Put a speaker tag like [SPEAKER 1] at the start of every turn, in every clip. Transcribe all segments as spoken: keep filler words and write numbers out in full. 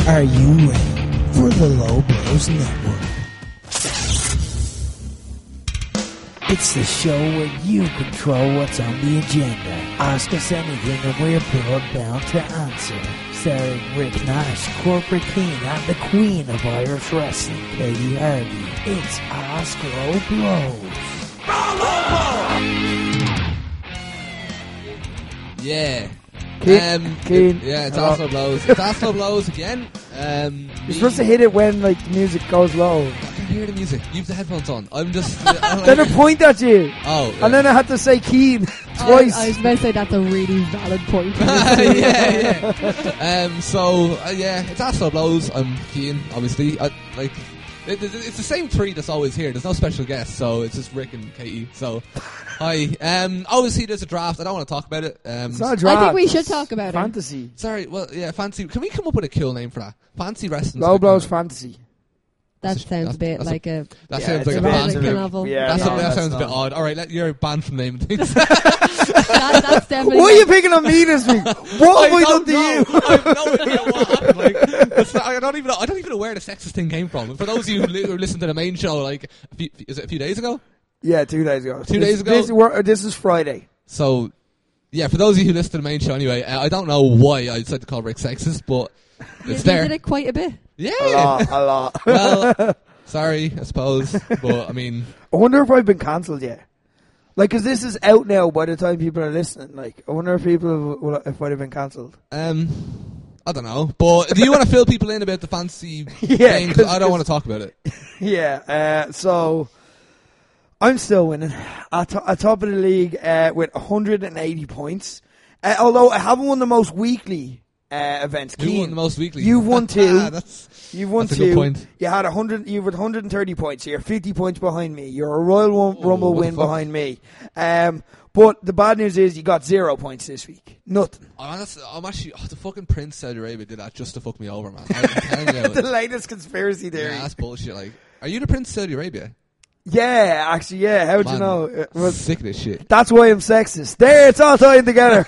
[SPEAKER 1] Are you ready for the Low Blows Network? It's the show where you control what's on the agenda. Ask us anything and we're blood-bound to answer. Starring Rick Nash, Corporate King, and the Queen of Irish Wrestling, Katie Harvey. It's Ask Low Blows.
[SPEAKER 2] Yeah.
[SPEAKER 3] Keen,
[SPEAKER 2] um,
[SPEAKER 3] Keen.
[SPEAKER 2] It, yeah, it's
[SPEAKER 3] Oh.
[SPEAKER 2] Ask Low Blows. It's Ask Low Blows again. Um,
[SPEAKER 3] You're supposed to hit it when like the music goes low.
[SPEAKER 2] I can hear the music. You have the headphones on. I'm just. I'm
[SPEAKER 3] Then I
[SPEAKER 2] like,
[SPEAKER 3] point at you,
[SPEAKER 2] oh.
[SPEAKER 3] and then I had to say Keen
[SPEAKER 4] I,
[SPEAKER 3] twice.
[SPEAKER 4] I was about to say that's a really valid point.
[SPEAKER 2] yeah, yeah. Um, so uh, yeah, it's Ask Low Blows. I'm Keane, obviously. I, like, it, it, it's the same three that's always here. There's no special guests, so it's just Rick and Katie. So, hi. Um, obviously there's a draft. I don't want to talk about it. Um,
[SPEAKER 3] It's not a draft.
[SPEAKER 4] I think we should
[SPEAKER 3] it's
[SPEAKER 4] talk about it.
[SPEAKER 3] fantasy.
[SPEAKER 2] sorry. Well, yeah, fancy. Can we come up with a cool name for that? Fancy wrestling.
[SPEAKER 3] Low Blows fantasy.
[SPEAKER 4] That
[SPEAKER 2] That's a-
[SPEAKER 4] sounds
[SPEAKER 2] that's-
[SPEAKER 4] a bit
[SPEAKER 2] that's a-
[SPEAKER 4] like a.
[SPEAKER 2] That
[SPEAKER 3] Yeah,
[SPEAKER 2] sounds
[SPEAKER 3] it's
[SPEAKER 2] like a
[SPEAKER 3] a
[SPEAKER 4] bit
[SPEAKER 2] band
[SPEAKER 4] like
[SPEAKER 2] name.
[SPEAKER 4] a novel.
[SPEAKER 3] Yeah,
[SPEAKER 2] That's
[SPEAKER 3] no,
[SPEAKER 2] a, that
[SPEAKER 3] that's
[SPEAKER 2] sounds a bit
[SPEAKER 3] not.
[SPEAKER 2] odd. All right, let, you're banned from naming things.
[SPEAKER 4] that, that's definitely.
[SPEAKER 3] Why are you picking on me this week? What have I done to you?
[SPEAKER 2] I have no idea what happened. Like, it's not- I don't even know. I don't even know where the sexist thing came from. For those of you who li- who listened to the main show, like, a few, is it a few days ago?
[SPEAKER 3] Yeah, two days ago.
[SPEAKER 2] Two
[SPEAKER 3] This-
[SPEAKER 2] days ago?
[SPEAKER 3] This, we're- this is Friday.
[SPEAKER 2] So, yeah, for those of you who listened to the main show, anyway, uh, I don't know why I decided to call Rick sexist, but
[SPEAKER 4] You
[SPEAKER 2] it's
[SPEAKER 4] did
[SPEAKER 2] there.
[SPEAKER 4] it quite a bit.
[SPEAKER 2] Yeah.
[SPEAKER 3] A lot, a lot.
[SPEAKER 2] Well, sorry, I suppose, but I mean,
[SPEAKER 3] I wonder if I've been cancelled yet. Like, because this is out now by the time people are listening. Like, I wonder if people will, if I'd have been cancelled.
[SPEAKER 2] um, I don't know. But do you want to fill people in about the fancy
[SPEAKER 3] Yeah,
[SPEAKER 2] thing? 'Cause
[SPEAKER 3] 'cause-
[SPEAKER 2] I don't want to talk about it.
[SPEAKER 3] Yeah, uh, so I'm still winning at, to- at top of the league uh, with one hundred eighty points. Uh, although I haven't won the most weekly uh, events.
[SPEAKER 2] Who
[SPEAKER 3] Keane,
[SPEAKER 2] won the most weekly?
[SPEAKER 3] You've won two.
[SPEAKER 2] Ah, that's,
[SPEAKER 3] You've won
[SPEAKER 2] that's
[SPEAKER 3] two.
[SPEAKER 2] a good point.
[SPEAKER 3] You had one hundred. You've had one hundred thirty points. So you're fifty points behind me. You're a Royal Rum-
[SPEAKER 2] Oh,
[SPEAKER 3] Rumble
[SPEAKER 2] what the
[SPEAKER 3] win
[SPEAKER 2] fuck?
[SPEAKER 3] behind me. Um, but the bad news is you got zero points this week. Nothing.
[SPEAKER 2] Oh, that's, I'm actually, oh, the fucking Prince Saudi Arabia did that just to fuck me over, man. I'm telling you.
[SPEAKER 3] The latest conspiracy theory.
[SPEAKER 2] Yeah, that's bullshit. Like, are you the Prince Saudi Arabia?
[SPEAKER 3] Yeah, actually, yeah. How would you
[SPEAKER 2] Man,
[SPEAKER 3] know? It was-
[SPEAKER 2] Sick of this shit.
[SPEAKER 3] That's why I'm sexist. There, it's all tying together.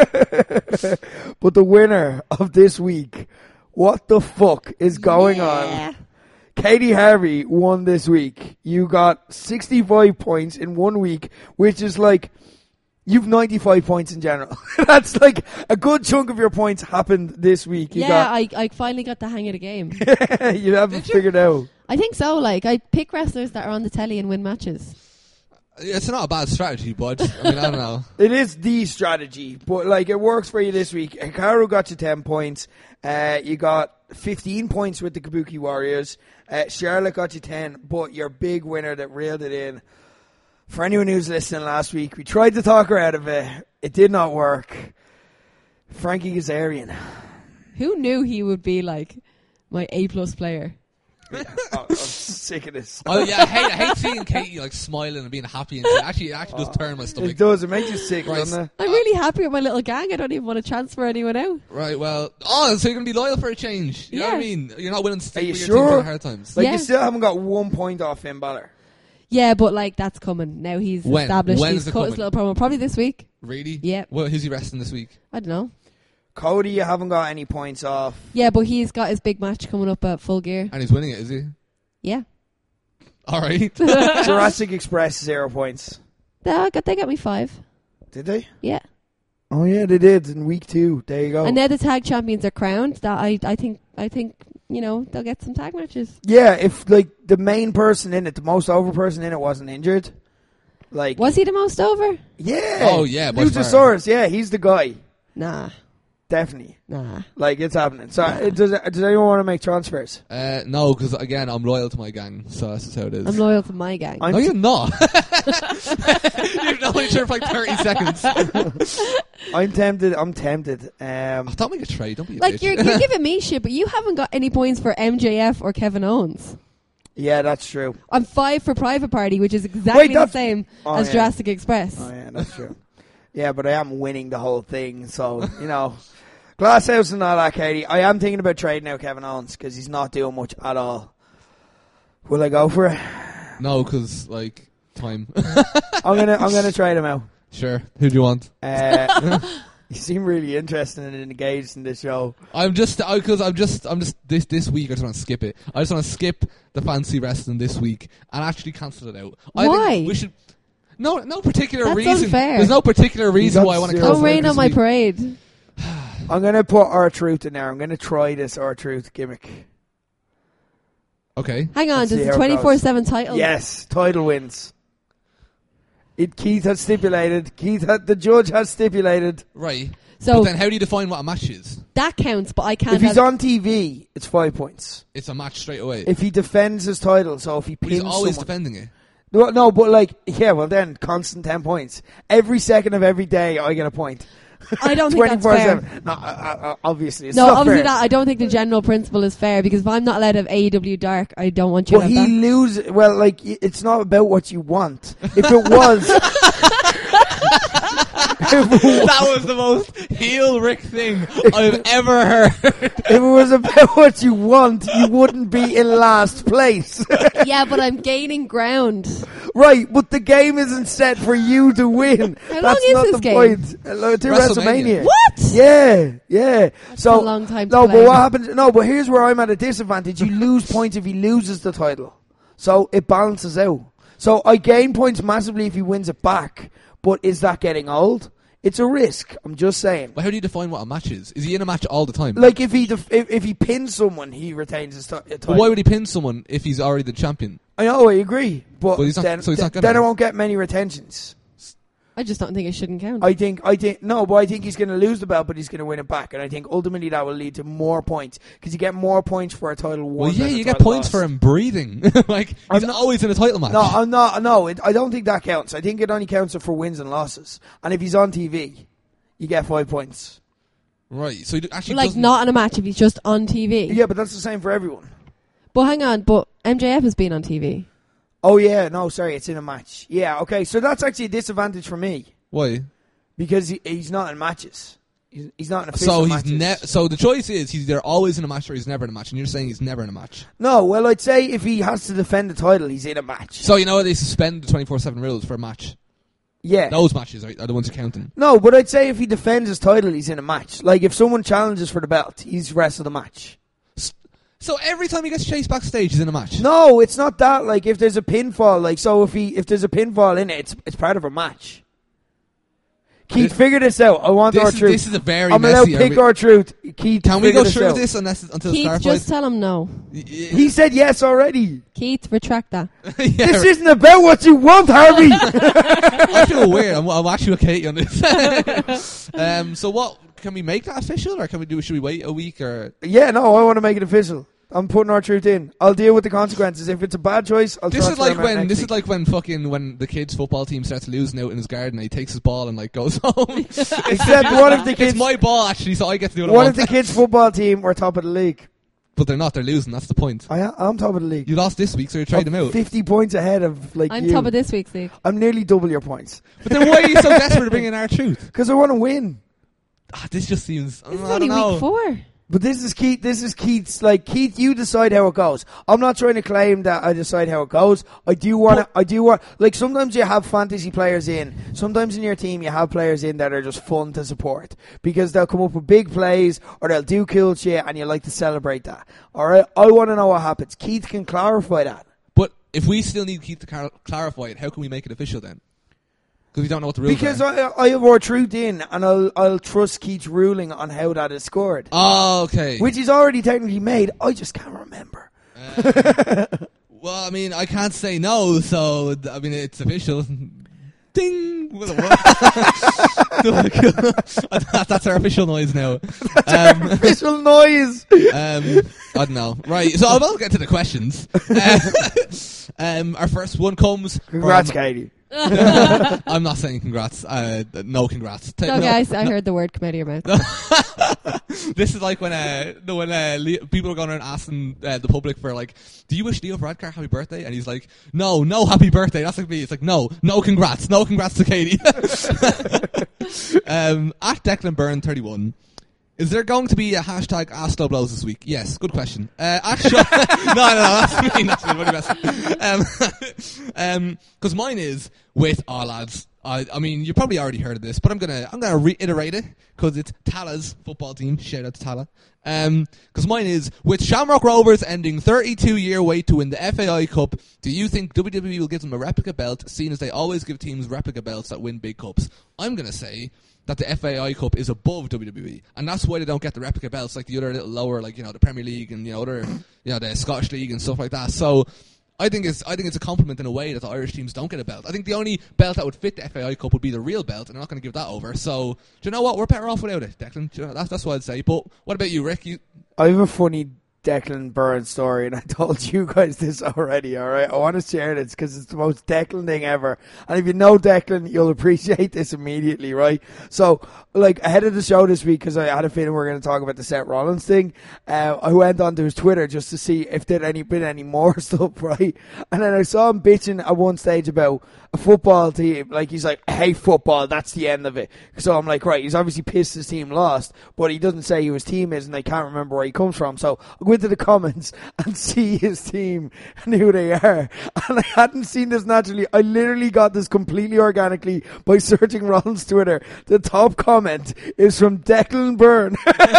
[SPEAKER 3] But the winner of this week, what the fuck is going
[SPEAKER 4] Yeah.
[SPEAKER 3] on? Katie Harvey won this week. You got sixty-five points in one week, which is like, you've ninety-five points in general. That's like a good chunk of your points happened this week. You
[SPEAKER 4] Yeah, I, I finally got the hang of the game.
[SPEAKER 3] got, you haven't
[SPEAKER 2] Did you?
[SPEAKER 3] figured out.
[SPEAKER 4] I think so. Like, I pick wrestlers that are on the telly and win matches.
[SPEAKER 2] It's not a bad strategy, bud. I mean, I don't know.
[SPEAKER 3] It is the strategy, but like it works for you this week. Hikaru got you ten points. Uh, you got fifteen points with the Kabuki Warriors. Uh, Charlotte got you ten, but your big winner that reeled it in. For anyone who's listening last week, we tried to talk her out of it. It did not work. Frankie Kazarian.
[SPEAKER 4] Who knew he would be like my A plus player?
[SPEAKER 3] Oh, I'm sick of this.
[SPEAKER 2] Oh yeah, I hate, I hate seeing Katie like smiling and being happy, and shit. actually, it actually does turn my stomach.
[SPEAKER 3] It does. It makes you sick,
[SPEAKER 2] Right.
[SPEAKER 3] doesn't it?
[SPEAKER 4] I'm really happy with my little gang. I don't even want to transfer anyone out.
[SPEAKER 2] Right, well, oh, so you're gonna be loyal for a change. You know what I
[SPEAKER 4] Yeah.
[SPEAKER 2] mean? You're not willing to stick
[SPEAKER 3] Are you
[SPEAKER 2] with your
[SPEAKER 3] sure?
[SPEAKER 2] team for the hard times.
[SPEAKER 3] Like
[SPEAKER 4] Yeah.
[SPEAKER 3] you still haven't got one point off Finn Balor.
[SPEAKER 4] Yeah, but like that's coming now. He's
[SPEAKER 2] When?
[SPEAKER 4] established.
[SPEAKER 2] When
[SPEAKER 4] he's
[SPEAKER 2] is it
[SPEAKER 4] cut his
[SPEAKER 2] coming?
[SPEAKER 4] little promo. Probably this week.
[SPEAKER 2] Really?
[SPEAKER 4] Yeah.
[SPEAKER 2] Well, who's he wrestling this week?
[SPEAKER 4] I don't know.
[SPEAKER 3] Cody, you haven't got any points off.
[SPEAKER 4] Yeah, but he's got his big match coming up at Full Gear.
[SPEAKER 2] And he's winning it, is he?
[SPEAKER 4] Yeah.
[SPEAKER 2] All right.
[SPEAKER 3] Jurassic Express, zero points.
[SPEAKER 4] They got they got me five.
[SPEAKER 3] Did they?
[SPEAKER 4] Yeah.
[SPEAKER 3] Oh yeah, they did in week two. There you go.
[SPEAKER 4] And now the tag champions are crowned. That I I think I think you know they'll get some tag matches.
[SPEAKER 3] Yeah, if like the main person in it, the most over person in it, wasn't injured, like
[SPEAKER 4] Was he the most over?
[SPEAKER 3] yeah,
[SPEAKER 2] Oh, yeah, by far.
[SPEAKER 3] Luchasaurus, yeah, he's the guy,
[SPEAKER 4] Nah,
[SPEAKER 3] definitely.
[SPEAKER 4] nah.
[SPEAKER 3] Like it's happening. So uh, does does anyone want to make transfers?
[SPEAKER 2] Uh, no, because again, I'm loyal to my gang, so that's just how it is.
[SPEAKER 4] I'm loyal to my gang.
[SPEAKER 3] I'm
[SPEAKER 2] no,
[SPEAKER 3] t-
[SPEAKER 2] you're not. You've known each other for like thirty seconds.
[SPEAKER 3] I'm tempted. I'm tempted. Um,
[SPEAKER 2] Oh, don't make a trade. Don't be a
[SPEAKER 4] like
[SPEAKER 2] bitch.
[SPEAKER 4] you're you're giving me shit, but you haven't got any points for M J F or Kevin Owens.
[SPEAKER 3] yeah, that's true.
[SPEAKER 4] I'm five for Private Party, which is exactly the
[SPEAKER 3] that's-
[SPEAKER 4] same
[SPEAKER 3] Oh,
[SPEAKER 4] as
[SPEAKER 3] yeah.
[SPEAKER 4] Jurassic Express.
[SPEAKER 3] Oh yeah, that's true. Yeah, but I am winning the whole thing, so you know, glass house and all that, Katie. I am thinking about trading out Kevin Owens because he's not doing much at all. Will I go for it?
[SPEAKER 2] No, because like time.
[SPEAKER 3] I'm gonna I'm gonna trade him out.
[SPEAKER 2] Sure. Who do you want?
[SPEAKER 3] Uh, You seem really interested and engaged in this show.
[SPEAKER 2] I'm just because I'm just I'm just this this week I just want to skip it. I just want to skip the fancy wrestling this week and actually cancel it out. I
[SPEAKER 4] Why?
[SPEAKER 2] think we should. No, no particular
[SPEAKER 4] That's
[SPEAKER 2] reason.
[SPEAKER 4] unfair.
[SPEAKER 2] There's no particular reason
[SPEAKER 3] got
[SPEAKER 2] why I want to
[SPEAKER 3] zero
[SPEAKER 2] cancel
[SPEAKER 4] Don't
[SPEAKER 2] it
[SPEAKER 4] rain
[SPEAKER 2] this
[SPEAKER 4] on my
[SPEAKER 2] week.
[SPEAKER 4] parade.
[SPEAKER 3] I'm going to put R-Truth in there. I'm going to try this R-Truth gimmick.
[SPEAKER 2] Okay.
[SPEAKER 4] Hang on,
[SPEAKER 3] Let's
[SPEAKER 4] does
[SPEAKER 3] see
[SPEAKER 4] the
[SPEAKER 3] how it
[SPEAKER 4] twenty-four seven title?
[SPEAKER 3] Yes, title wins. It Keith has stipulated. Keith had, the judge has stipulated.
[SPEAKER 2] Right.
[SPEAKER 4] So
[SPEAKER 2] but then how do you define what a match is?
[SPEAKER 4] that counts, but I can't.
[SPEAKER 3] If he's
[SPEAKER 4] have-
[SPEAKER 3] on T V, it's five points.
[SPEAKER 2] It's a match straight away.
[SPEAKER 3] If he defends his title, so if he
[SPEAKER 2] But
[SPEAKER 3] pins
[SPEAKER 2] he's always
[SPEAKER 3] someone,
[SPEAKER 2] defending it.
[SPEAKER 3] no, no, but like, yeah, well then, constant ten points every second of every day. I get a point.
[SPEAKER 4] I don't think that's
[SPEAKER 3] twenty-four
[SPEAKER 4] fair.
[SPEAKER 3] seven. No, uh, uh, obviously, it's
[SPEAKER 4] No,
[SPEAKER 3] not
[SPEAKER 4] obviously
[SPEAKER 3] fair.
[SPEAKER 4] not. I don't think the general principle is fair because if I'm not allowed to have A E W Dark, I don't want you
[SPEAKER 3] But
[SPEAKER 4] to have
[SPEAKER 3] he
[SPEAKER 4] that.
[SPEAKER 3] loses. Well, like y- it's not about what you want. If it was,
[SPEAKER 2] That was the most heel Rick thing I've ever heard.
[SPEAKER 3] if it was about what you want, you wouldn't be in last place.
[SPEAKER 4] Yeah, but I'm gaining ground.
[SPEAKER 3] Right, but the game isn't set for you to win.
[SPEAKER 4] How long
[SPEAKER 3] That's
[SPEAKER 4] is
[SPEAKER 3] not
[SPEAKER 4] this
[SPEAKER 3] the
[SPEAKER 4] game?
[SPEAKER 3] point. Uh, To
[SPEAKER 2] WrestleMania.
[SPEAKER 3] WrestleMania.
[SPEAKER 4] What?
[SPEAKER 3] Yeah, yeah. so
[SPEAKER 4] a long time to
[SPEAKER 3] no,
[SPEAKER 4] play.
[SPEAKER 3] but what happens? No, but here's where I'm at a disadvantage. You lose points if he loses the title, so it balances out. So I gain points massively if he wins it back. But is that getting old? It's a risk. I'm just saying.
[SPEAKER 2] But how do you define what a match is? Is he in a match all the time?
[SPEAKER 3] Like if he def- if, if he pins someone, he retains his ti- uh, title.
[SPEAKER 2] But why would he pin someone if he's already the champion?
[SPEAKER 3] I know, I agree, but
[SPEAKER 2] Well, he's not-
[SPEAKER 3] then,
[SPEAKER 2] so he's not
[SPEAKER 3] then,
[SPEAKER 2] gonna.
[SPEAKER 3] then I won't get many retentions.
[SPEAKER 4] I just don't think it shouldn't count.
[SPEAKER 3] I think, I think, no, but I think he's going to lose the belt, but he's going to win it back, and I think ultimately that will lead to more points because you get more points for a title won.
[SPEAKER 2] Well, yeah,
[SPEAKER 3] than a
[SPEAKER 2] you get
[SPEAKER 3] title
[SPEAKER 2] points
[SPEAKER 3] lost.
[SPEAKER 2] for him breathing. Like
[SPEAKER 3] I'm
[SPEAKER 2] he's
[SPEAKER 3] not-
[SPEAKER 2] always in a title match.
[SPEAKER 3] No, I'm not. No, it, I don't think that counts. I think it only counts for wins and losses. And if he's on T V, you get five points.
[SPEAKER 2] Right. So he actually
[SPEAKER 4] like
[SPEAKER 2] doesn't.
[SPEAKER 4] not in a match if he's just on T V.
[SPEAKER 3] Yeah, but that's the same for everyone.
[SPEAKER 4] But hang on, but M J F has been on T V.
[SPEAKER 3] Oh yeah, no, sorry, it's in a match. Yeah, okay, so that's actually a disadvantage for me
[SPEAKER 2] Why?
[SPEAKER 3] because he, he's not in matches. He's, he's not in official
[SPEAKER 2] So he's
[SPEAKER 3] matches.
[SPEAKER 2] ne- So the choice is he's either always in a match or he's never in a match, and you're saying he's never in a match.
[SPEAKER 3] No, well, I'd say if he has to defend the title, he's in a match.
[SPEAKER 2] So you know they suspend the twenty-four seven rules for a match.
[SPEAKER 3] Yeah.
[SPEAKER 2] Those matches are, are the ones you're counting.
[SPEAKER 3] No, but I'd say if he defends his title, he's in a match. Like if someone challenges for the belt, he's wrestled the match.
[SPEAKER 2] So every time he gets chased backstage, he's in a match.
[SPEAKER 3] No, it's not that. Like if there's a pinfall, like so if he if there's a pinfall in it, it's it's part of a match. Keith,
[SPEAKER 2] This-
[SPEAKER 3] figure this out. I want
[SPEAKER 2] This
[SPEAKER 3] our
[SPEAKER 2] is,
[SPEAKER 3] truth.
[SPEAKER 2] this is a very
[SPEAKER 3] I'm allowed
[SPEAKER 2] messy.
[SPEAKER 3] to pick
[SPEAKER 2] are
[SPEAKER 3] our truth. Keith,
[SPEAKER 2] we, can we
[SPEAKER 3] figure
[SPEAKER 2] go
[SPEAKER 3] this
[SPEAKER 2] through
[SPEAKER 3] out.
[SPEAKER 2] this unless until it's
[SPEAKER 4] Keith,
[SPEAKER 2] clarified?
[SPEAKER 4] just tell him no.
[SPEAKER 2] Y-
[SPEAKER 3] He said yes already.
[SPEAKER 4] Keith, retract that.
[SPEAKER 2] yeah,
[SPEAKER 3] This isn't about what you want, Harvey.
[SPEAKER 2] I feel weird. I'm, I'm actually with Katie on this. um, so what can we make that official, or can we do? Should we wait a week, or
[SPEAKER 3] Yeah, no, I want to make it official. I'm putting our truth in. I'll deal with the consequences. If it's a bad choice, I'll
[SPEAKER 2] this is
[SPEAKER 3] transfer
[SPEAKER 2] like
[SPEAKER 3] him out
[SPEAKER 2] when
[SPEAKER 3] next
[SPEAKER 2] this
[SPEAKER 3] week.
[SPEAKER 2] is like when fucking when the kids' football team starts losing out in his garden, and he takes his ball and like goes home.
[SPEAKER 3] Except what if the kids
[SPEAKER 2] It's my ball actually, so I get to do what I
[SPEAKER 3] what
[SPEAKER 2] want.
[SPEAKER 3] if the kids' football team were top of the league?
[SPEAKER 2] But they're not. They're losing. That's the point.
[SPEAKER 3] I am, I'm top of the league.
[SPEAKER 2] You lost this week, so you trade
[SPEAKER 3] I'm
[SPEAKER 2] them out.
[SPEAKER 3] Fifty points ahead of like
[SPEAKER 4] I'm
[SPEAKER 3] you.
[SPEAKER 4] top of this week's league.
[SPEAKER 3] I'm nearly double your points
[SPEAKER 2] But then why are you so desperate to bring in our truth?
[SPEAKER 3] because I want to win.
[SPEAKER 2] Ah, this just seems.
[SPEAKER 4] This is
[SPEAKER 2] I
[SPEAKER 4] only
[SPEAKER 2] don't know.
[SPEAKER 4] week four.
[SPEAKER 3] But this is Keith. This is Keith's. Like Keith, you decide how it goes. I'm not trying to claim that I decide how it goes. I do want. to I do want. Like sometimes you have fantasy players in. Sometimes in your team you have players in that are just fun to support because they'll come up with big plays or they'll do cool shit, and you like to celebrate that. All right. I want to know what happens. Keith can clarify that.
[SPEAKER 2] But if we still need Keith to clar- clarify it, how can we make it official then? Because we don't know what the rules
[SPEAKER 3] Because
[SPEAKER 2] are.
[SPEAKER 3] I, I have our truth in, and I'll I'll trust Keith's ruling on how that is scored,
[SPEAKER 2] Oh, okay.
[SPEAKER 3] which is already technically made. I just can't remember.
[SPEAKER 2] Uh, well, I mean, I can't say no, so th- I mean, it's official. Ding! What a- what? That's our official noise now. Um,
[SPEAKER 3] Official noise.
[SPEAKER 2] um, I don't know. Right, so I'll get to the questions. Uh, um, our first one comes.
[SPEAKER 3] Congrats,
[SPEAKER 2] from,
[SPEAKER 3] Katie.
[SPEAKER 2] I'm not saying congrats. Uh, no congrats. Ta-
[SPEAKER 4] No,
[SPEAKER 2] no.
[SPEAKER 4] guys, I heard the word come out of your mouth.
[SPEAKER 2] This is like when uh, no, when uh, Leo, people are going around asking uh, the public for like, do you wish Leo Varadkar happy birthday? And he's like, no, no happy birthday. That's like me. It's like, no, no congrats, no congrats to Katie. um, at Declan Byrne thirty-one. Is there going to be a hashtag Ask Low Blows this week? Yes, good question. Uh, actually, no, no, no, that's me. That's me. What are you messing? Um, um, because mine is with, oh lads, I, I mean, you probably already heard of this, but I'm gonna I'm gonna reiterate it because it's Tala's football team. Shout out to Tala. Um, because mine is with Shamrock Rovers ending thirty-two year wait to win the F A I Cup. Do you think W W E will give them a replica belt, seeing as they always give teams replica belts that win big cups? I'm gonna say that the F A I Cup is above W W E, and that's why they don't get the replica belts like the other little lower, like you know the Premier League and you know other you know the Scottish League and stuff like that. So. I think it's I think it's a compliment in a way that the Irish teams don't get a belt. I think the only belt that would fit the F A I Cup would be the real belt, and they're not going to give that over. So, do you know what? We're better off without it, Declan. Do you know, that's, that's what I'd say. But what about you, Rick? You...
[SPEAKER 3] I have a funny Declan Byrne story, and I told you guys this already, alright? I want to share this because it's the most Declan thing ever. And if you know Declan, you'll appreciate this immediately, right? So, like, ahead of the show this week, because I had a feeling we were going to talk about the Seth Rollins thing, uh, I went onto his Twitter just to see if there'd any, been any more stuff, right? And then I saw him bitching at one stage about a football team. Like, he's like, I hate football, that's the end of it. So I'm like, right, he's obviously pissed his team lost, but he doesn't say who his team is, and I can't remember where he comes from. So I'll go into the comments and see his team and who they are. And I hadn't seen this naturally. I literally got this completely organically by searching Rollins' Twitter. The top comment is from Declan Byrne.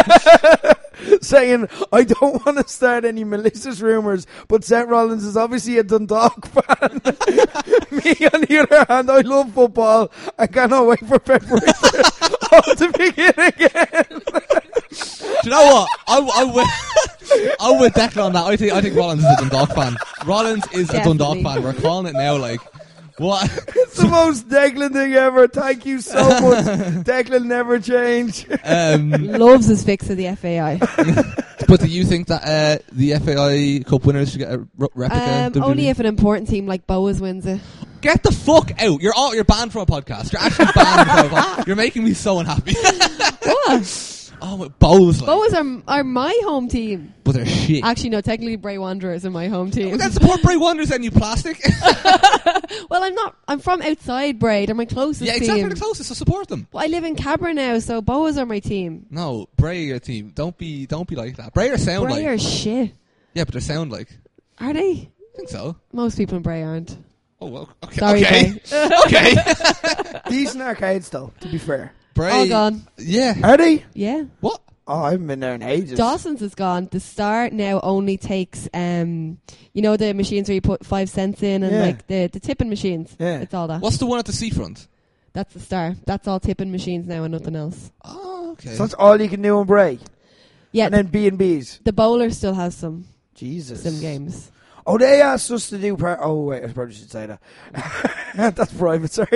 [SPEAKER 3] Saying, I don't want to start any malicious rumours, but Seth Rollins is obviously a Dundalk fan. Me, on the other hand, I love football. I cannot wait for February to begin again.
[SPEAKER 2] Do you know what? I, I with, I'm with Declan on that. I think I think Rollins is a Dundalk fan. Rollins is
[SPEAKER 4] Definitely.
[SPEAKER 2] a Dundalk fan. We're calling it now, like... What?
[SPEAKER 3] It's the most Declan thing ever. Thank you so much. Declan never change.
[SPEAKER 2] Um,
[SPEAKER 4] Loves his fix of the F A I.
[SPEAKER 2] but do you think that uh, the F A I Cup winners should get a re- replica?
[SPEAKER 4] Um,
[SPEAKER 2] W W E?
[SPEAKER 4] only if an important team like Boas wins it.
[SPEAKER 2] Get the fuck out! You're all, you're banned from a podcast. You're actually banned from a podcast. You're making me so unhappy.
[SPEAKER 4] What?
[SPEAKER 2] Oh, Bows. Like.
[SPEAKER 4] Boas are, are my home team.
[SPEAKER 2] But they're shit.
[SPEAKER 4] Actually, no, technically Bray Wanderers are my home team.
[SPEAKER 2] Well, then support Bray Wanderers then, you plastic.
[SPEAKER 4] Well, I'm not. I'm from outside Bray. They're my closest
[SPEAKER 2] Yeah, exactly.
[SPEAKER 4] team.
[SPEAKER 2] The closest, so support them.
[SPEAKER 4] Well, I live in Cabra now, so Boas are my team.
[SPEAKER 2] No, Bray are your team. Don't be, don't be like that. Bray are sound
[SPEAKER 4] Bray
[SPEAKER 2] like.
[SPEAKER 4] are shit.
[SPEAKER 2] Yeah, but they sound like.
[SPEAKER 4] Are they?
[SPEAKER 2] I think so.
[SPEAKER 4] Most people in Bray aren't.
[SPEAKER 2] Oh well. Okay.
[SPEAKER 4] Sorry,
[SPEAKER 2] okay.
[SPEAKER 4] Bray.
[SPEAKER 2] okay.
[SPEAKER 3] Decent arcades, though, to be fair.
[SPEAKER 2] Bray.
[SPEAKER 4] All gone.
[SPEAKER 2] Yeah.
[SPEAKER 3] Are they?
[SPEAKER 4] Yeah.
[SPEAKER 2] What?
[SPEAKER 3] Oh, I haven't been there in ages.
[SPEAKER 4] Dawson's is gone. The Star now only takes, um, you know, the machines where you put five cents in and
[SPEAKER 3] Yeah.
[SPEAKER 4] like the, the tipping machines.
[SPEAKER 3] Yeah.
[SPEAKER 4] It's all that.
[SPEAKER 2] What's the one at the seafront?
[SPEAKER 4] That's the Star. That's all tipping machines now and nothing else.
[SPEAKER 2] Oh, okay.
[SPEAKER 3] So that's all you can do in Bray.
[SPEAKER 4] Yeah.
[SPEAKER 3] And then B and B's.
[SPEAKER 4] The Bowler still has some
[SPEAKER 3] Jesus.
[SPEAKER 4] some games.
[SPEAKER 3] Oh, they asked us to do part. Oh, wait, I probably should say that. That's private, sorry.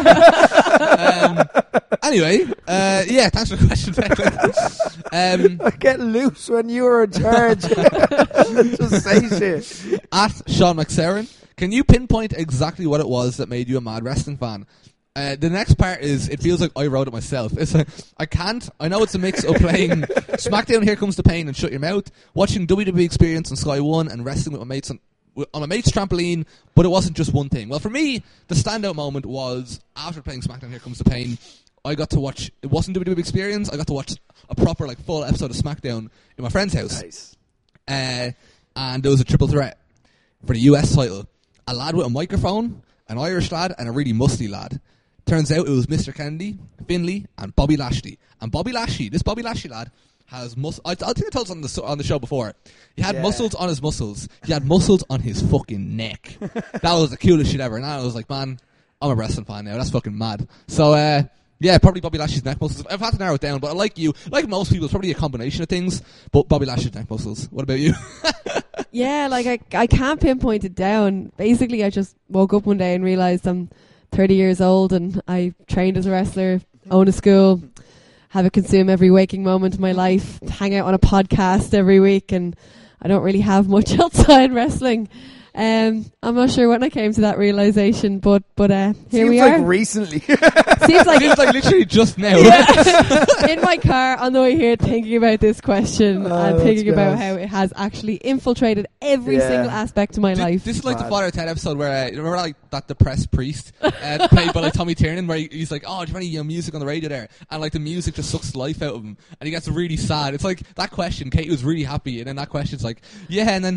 [SPEAKER 2] um, anyway, uh, yeah, thanks for the question, Declan. um,
[SPEAKER 3] I get loose when you were in charge. Just say shit.
[SPEAKER 2] At Sean McSarron, can you pinpoint exactly what it was that made you a mad wrestling fan? Uh, the next part is, it feels like I wrote it myself. It's a, I can't, I know it's a mix of playing SmackDown Here Comes the Pain and Shut Your Mouth, watching W W E Experience on Sky one and wrestling with my mates on, on a mate's trampoline, but it wasn't just one thing. Well, for me, the standout moment was after playing SmackDown Here Comes the Pain, I got to watch, it wasn't W W E Experience, I got to watch a proper like full episode of SmackDown in my friend's house.
[SPEAKER 3] Nice.
[SPEAKER 2] Uh, and there was a triple threat for the U S title. A lad with a microphone, an Irish lad, and a really musty lad. Turns out it was Mister Kennedy, Finlay, and Bobby Lashley. And Bobby Lashley, this Bobby Lashley lad, has muscles. I, I think I told us on the, on the show before. He had
[SPEAKER 3] Yeah.
[SPEAKER 2] muscles on his muscles. He had muscles on his fucking neck. That was the coolest shit ever. And I was like, man, I'm a wrestling fan now. That's fucking mad. So, uh, yeah, probably Bobby Lashley's neck muscles. I've had to narrow it down, but like you, like most people, it's probably a combination of things. But Bobby Lashley's neck muscles. What about you?
[SPEAKER 4] Yeah, like I, I can't pinpoint it down. Basically, I just woke up one day and realised I'm thirty years old and I trained as a wrestler, own a school, have it consume every waking moment of my life, hang out on a podcast every week, and I don't really have much outside wrestling. Um, I'm not sure when I came to that realisation, but but uh, here
[SPEAKER 3] Seems
[SPEAKER 4] we
[SPEAKER 3] like
[SPEAKER 4] are.
[SPEAKER 3] recently.
[SPEAKER 4] Seems like
[SPEAKER 2] Seems like literally just now.
[SPEAKER 4] Yeah. In my car on the way here thinking about this question
[SPEAKER 3] Oh,
[SPEAKER 4] and
[SPEAKER 3] that's
[SPEAKER 4] thinking about
[SPEAKER 3] gross.
[SPEAKER 4] how it has actually infiltrated every
[SPEAKER 3] Yeah.
[SPEAKER 4] single aspect of my
[SPEAKER 2] Th-
[SPEAKER 4] life.
[SPEAKER 2] This is like the
[SPEAKER 3] Mad.
[SPEAKER 2] Father Ted episode where uh, you remember like that depressed priest uh, played by like Tommy Tiernan, where he, he's like, "Oh, do you have any you know, music on the radio there?" And like the music just sucks the life out of him, and he gets really sad. It's like that question. Kate was really happy, and then that question's like, "Yeah," and then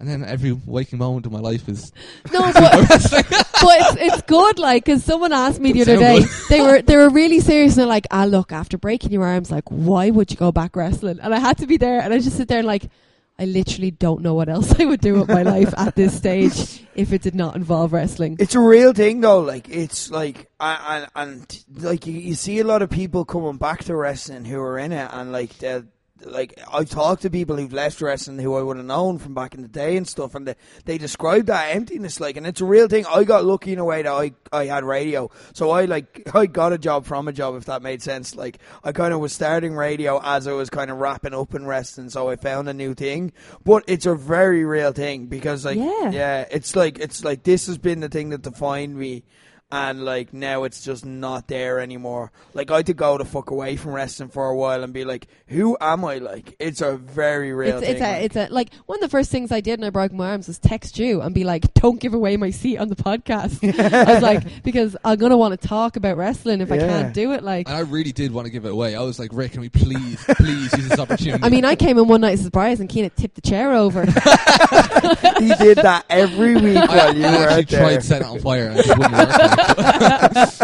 [SPEAKER 2] and then every waking moment of my life is
[SPEAKER 4] No, but, but it's, it's good, like, because someone asked me the other day,
[SPEAKER 2] Sound
[SPEAKER 4] they were they were really serious, and they're like, ah, look, after breaking your arms, like, why would you go back wrestling? And I had to be there, and I just sit there and like, I literally don't know what else I would do with my life at this stage if it did not involve wrestling.
[SPEAKER 3] It's a real thing, though. Like, it's like, and, and, and like, you, you see a lot of people coming back to wrestling who are in it, and like, they're, like, I've talked to people who've left wrestling who I would have known from back in the day and stuff, and they, they describe that emptiness, like, and it's a real thing. I got lucky in a way that I, I had radio, so I, like, I got a job from a job, if that made sense. Like, I kind of was starting radio as I was kind of wrapping up in wrestling, so I found a new thing, but it's a very real thing, because, like,
[SPEAKER 4] Yeah.
[SPEAKER 3] yeah, it's like, it's like, this has been the thing that defined me. And, like, now it's just not there anymore. Like, I had to go the fuck away from wrestling for a while and be like, who am I? Like, it's a very real
[SPEAKER 4] It's,
[SPEAKER 3] thing.
[SPEAKER 4] it's a,
[SPEAKER 3] like.
[SPEAKER 4] it's a like one of the first things I did when I broke my arms was text you and be like, "Don't give away my seat on the podcast." I was like, because I'm gonna want to talk about wrestling if I
[SPEAKER 3] Yeah.
[SPEAKER 4] can't do it. Like,
[SPEAKER 2] And I really did want to give it away. I was like, Rick, can we please, please use this opportunity?
[SPEAKER 4] I mean, I came in one night as a surprise and Keane had tipped the chair over.
[SPEAKER 3] He did that every week
[SPEAKER 2] I,
[SPEAKER 3] while you
[SPEAKER 2] I
[SPEAKER 3] were
[SPEAKER 2] actually
[SPEAKER 3] out there.
[SPEAKER 2] tried setting it on fire and it just wouldn't work.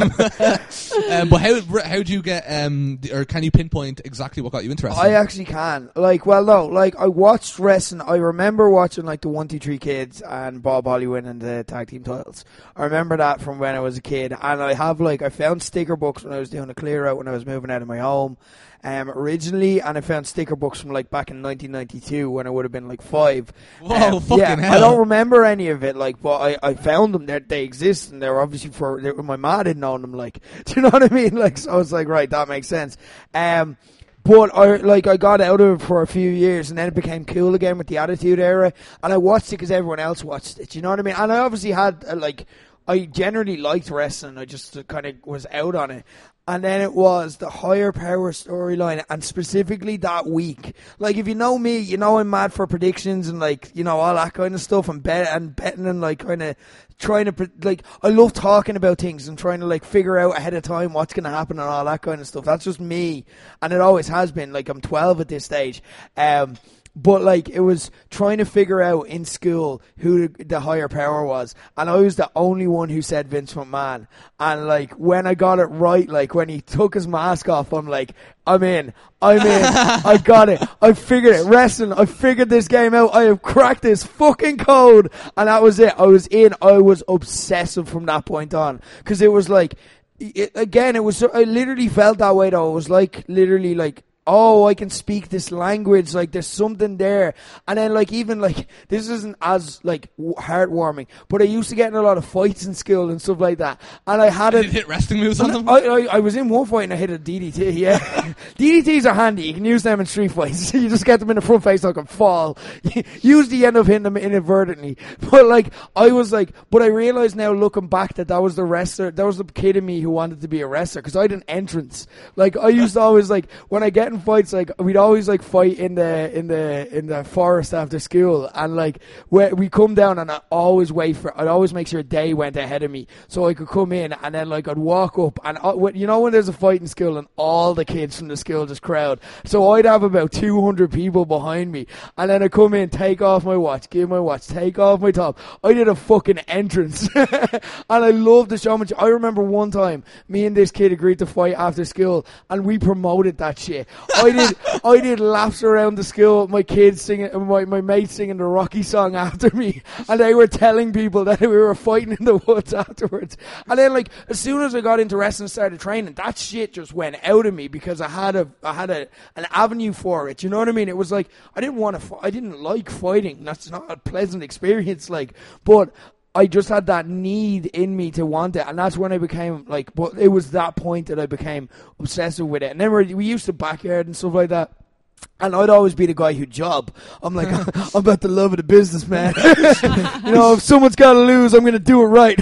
[SPEAKER 2] um, but how how do you get um the, or can you pinpoint exactly what got you interested?
[SPEAKER 3] I actually can. Like, well, no, like, I watched wrestling. I remember watching, like, the one two three Kids and Bob Holly winning the tag team titles. I remember that from when I was a kid. And I have, like, I found sticker books when I was doing a clear out when I was moving out of my home um, originally. And I found sticker books from, like, back in nineteen ninety-two when I would have been, like, five.
[SPEAKER 2] Whoa,
[SPEAKER 3] Um,
[SPEAKER 2] fucking
[SPEAKER 3] yeah,
[SPEAKER 2] hell.
[SPEAKER 3] I don't remember any of it, like, but I, I found them. They're, they exist, and they're obviously for, they, my ma didn't own them, like, do you know what I mean? Like, so I was like, right, that makes sense. Um, But I like I got out of it for a few years, and then it became cool again with the Attitude Era, and I watched it because everyone else watched it. You know what I mean? And I obviously had uh, like I generally liked wrestling. I just uh, kind of was out on it. And then it was the Higher Power storyline, and specifically that week. Like, if you know me, you know I'm mad for predictions and, like, you know, all that kind of stuff, and bet and betting and, like, kind of trying to, pre- like, I love talking about things and trying to, like, figure out ahead of time what's going to happen and all that kind of stuff. That's just me, and it always has been. Like, I'm twelve at this stage. Um, But, like, it was trying to figure out in school who the, the higher power was. And I was the only one who said Vince McMahon. And, like, when I got it right, like, when he took his mask off, I'm like, I'm in. I'm in. I got it. I figured it. Wrestling. I figured this game out. I have cracked this fucking code. And that was it. I was in. I was obsessive from that point on. Because it was like, it, again, it was, I literally felt that way, though. It was like, literally, like, oh, I can speak this language, like, there's something there. And then, like, even, like, this isn't as, like, w- heartwarming, but I used to get in a lot of fights in school and stuff like that. And I had
[SPEAKER 2] Did
[SPEAKER 3] it.
[SPEAKER 2] you hit wrestling moves on them?
[SPEAKER 3] I, I, I was in one fight and I hit a D D T, yeah. D D Ts are handy. You can use them in street fights. You just get them in the front face, like a fall. Usually you end up hitting them inadvertently. But, like, I was like, but I realised now looking back that that was the wrestler, that was the kid in me who wanted to be a wrestler, because I had an entrance. Like, I used to always, like, when I get in fights, like, we'd always, like, fight in the in the in the forest after school, and, like, we we come down, and I always wait for I'd always make sure they went ahead of me so I could come in, and then, like, I'd walk up, and I, when, you know when there's a fight in school and all the kids from the school just crowd, so I'd have about two hundred people behind me, and then I come in, take off my watch, give my watch, take off my top. I did a fucking entrance and I loved the showmanship. I remember one time me and this kid agreed to fight after school, and we promoted that shit. I did I did laps around the school with my kids singing, my, my mates singing the Rocky song after me, and they were telling people that we were fighting in the woods afterwards. And then, like, as soon as I got into wrestling and started training, that shit just went out of me, because I had a I had a an avenue for it. You know what I mean? It was like I didn't want to I didn't like fighting. That's not a pleasant experience, like, but I just had that need in me to want it, and that's when I became, like, but it was that point that I became obsessive with it. And then we we used to backyard and stuff like that, and I'd always be the guy who'd job. I'm like, I'm about the love of the business, man. You know, if someone's got to lose, I'm going to do it right.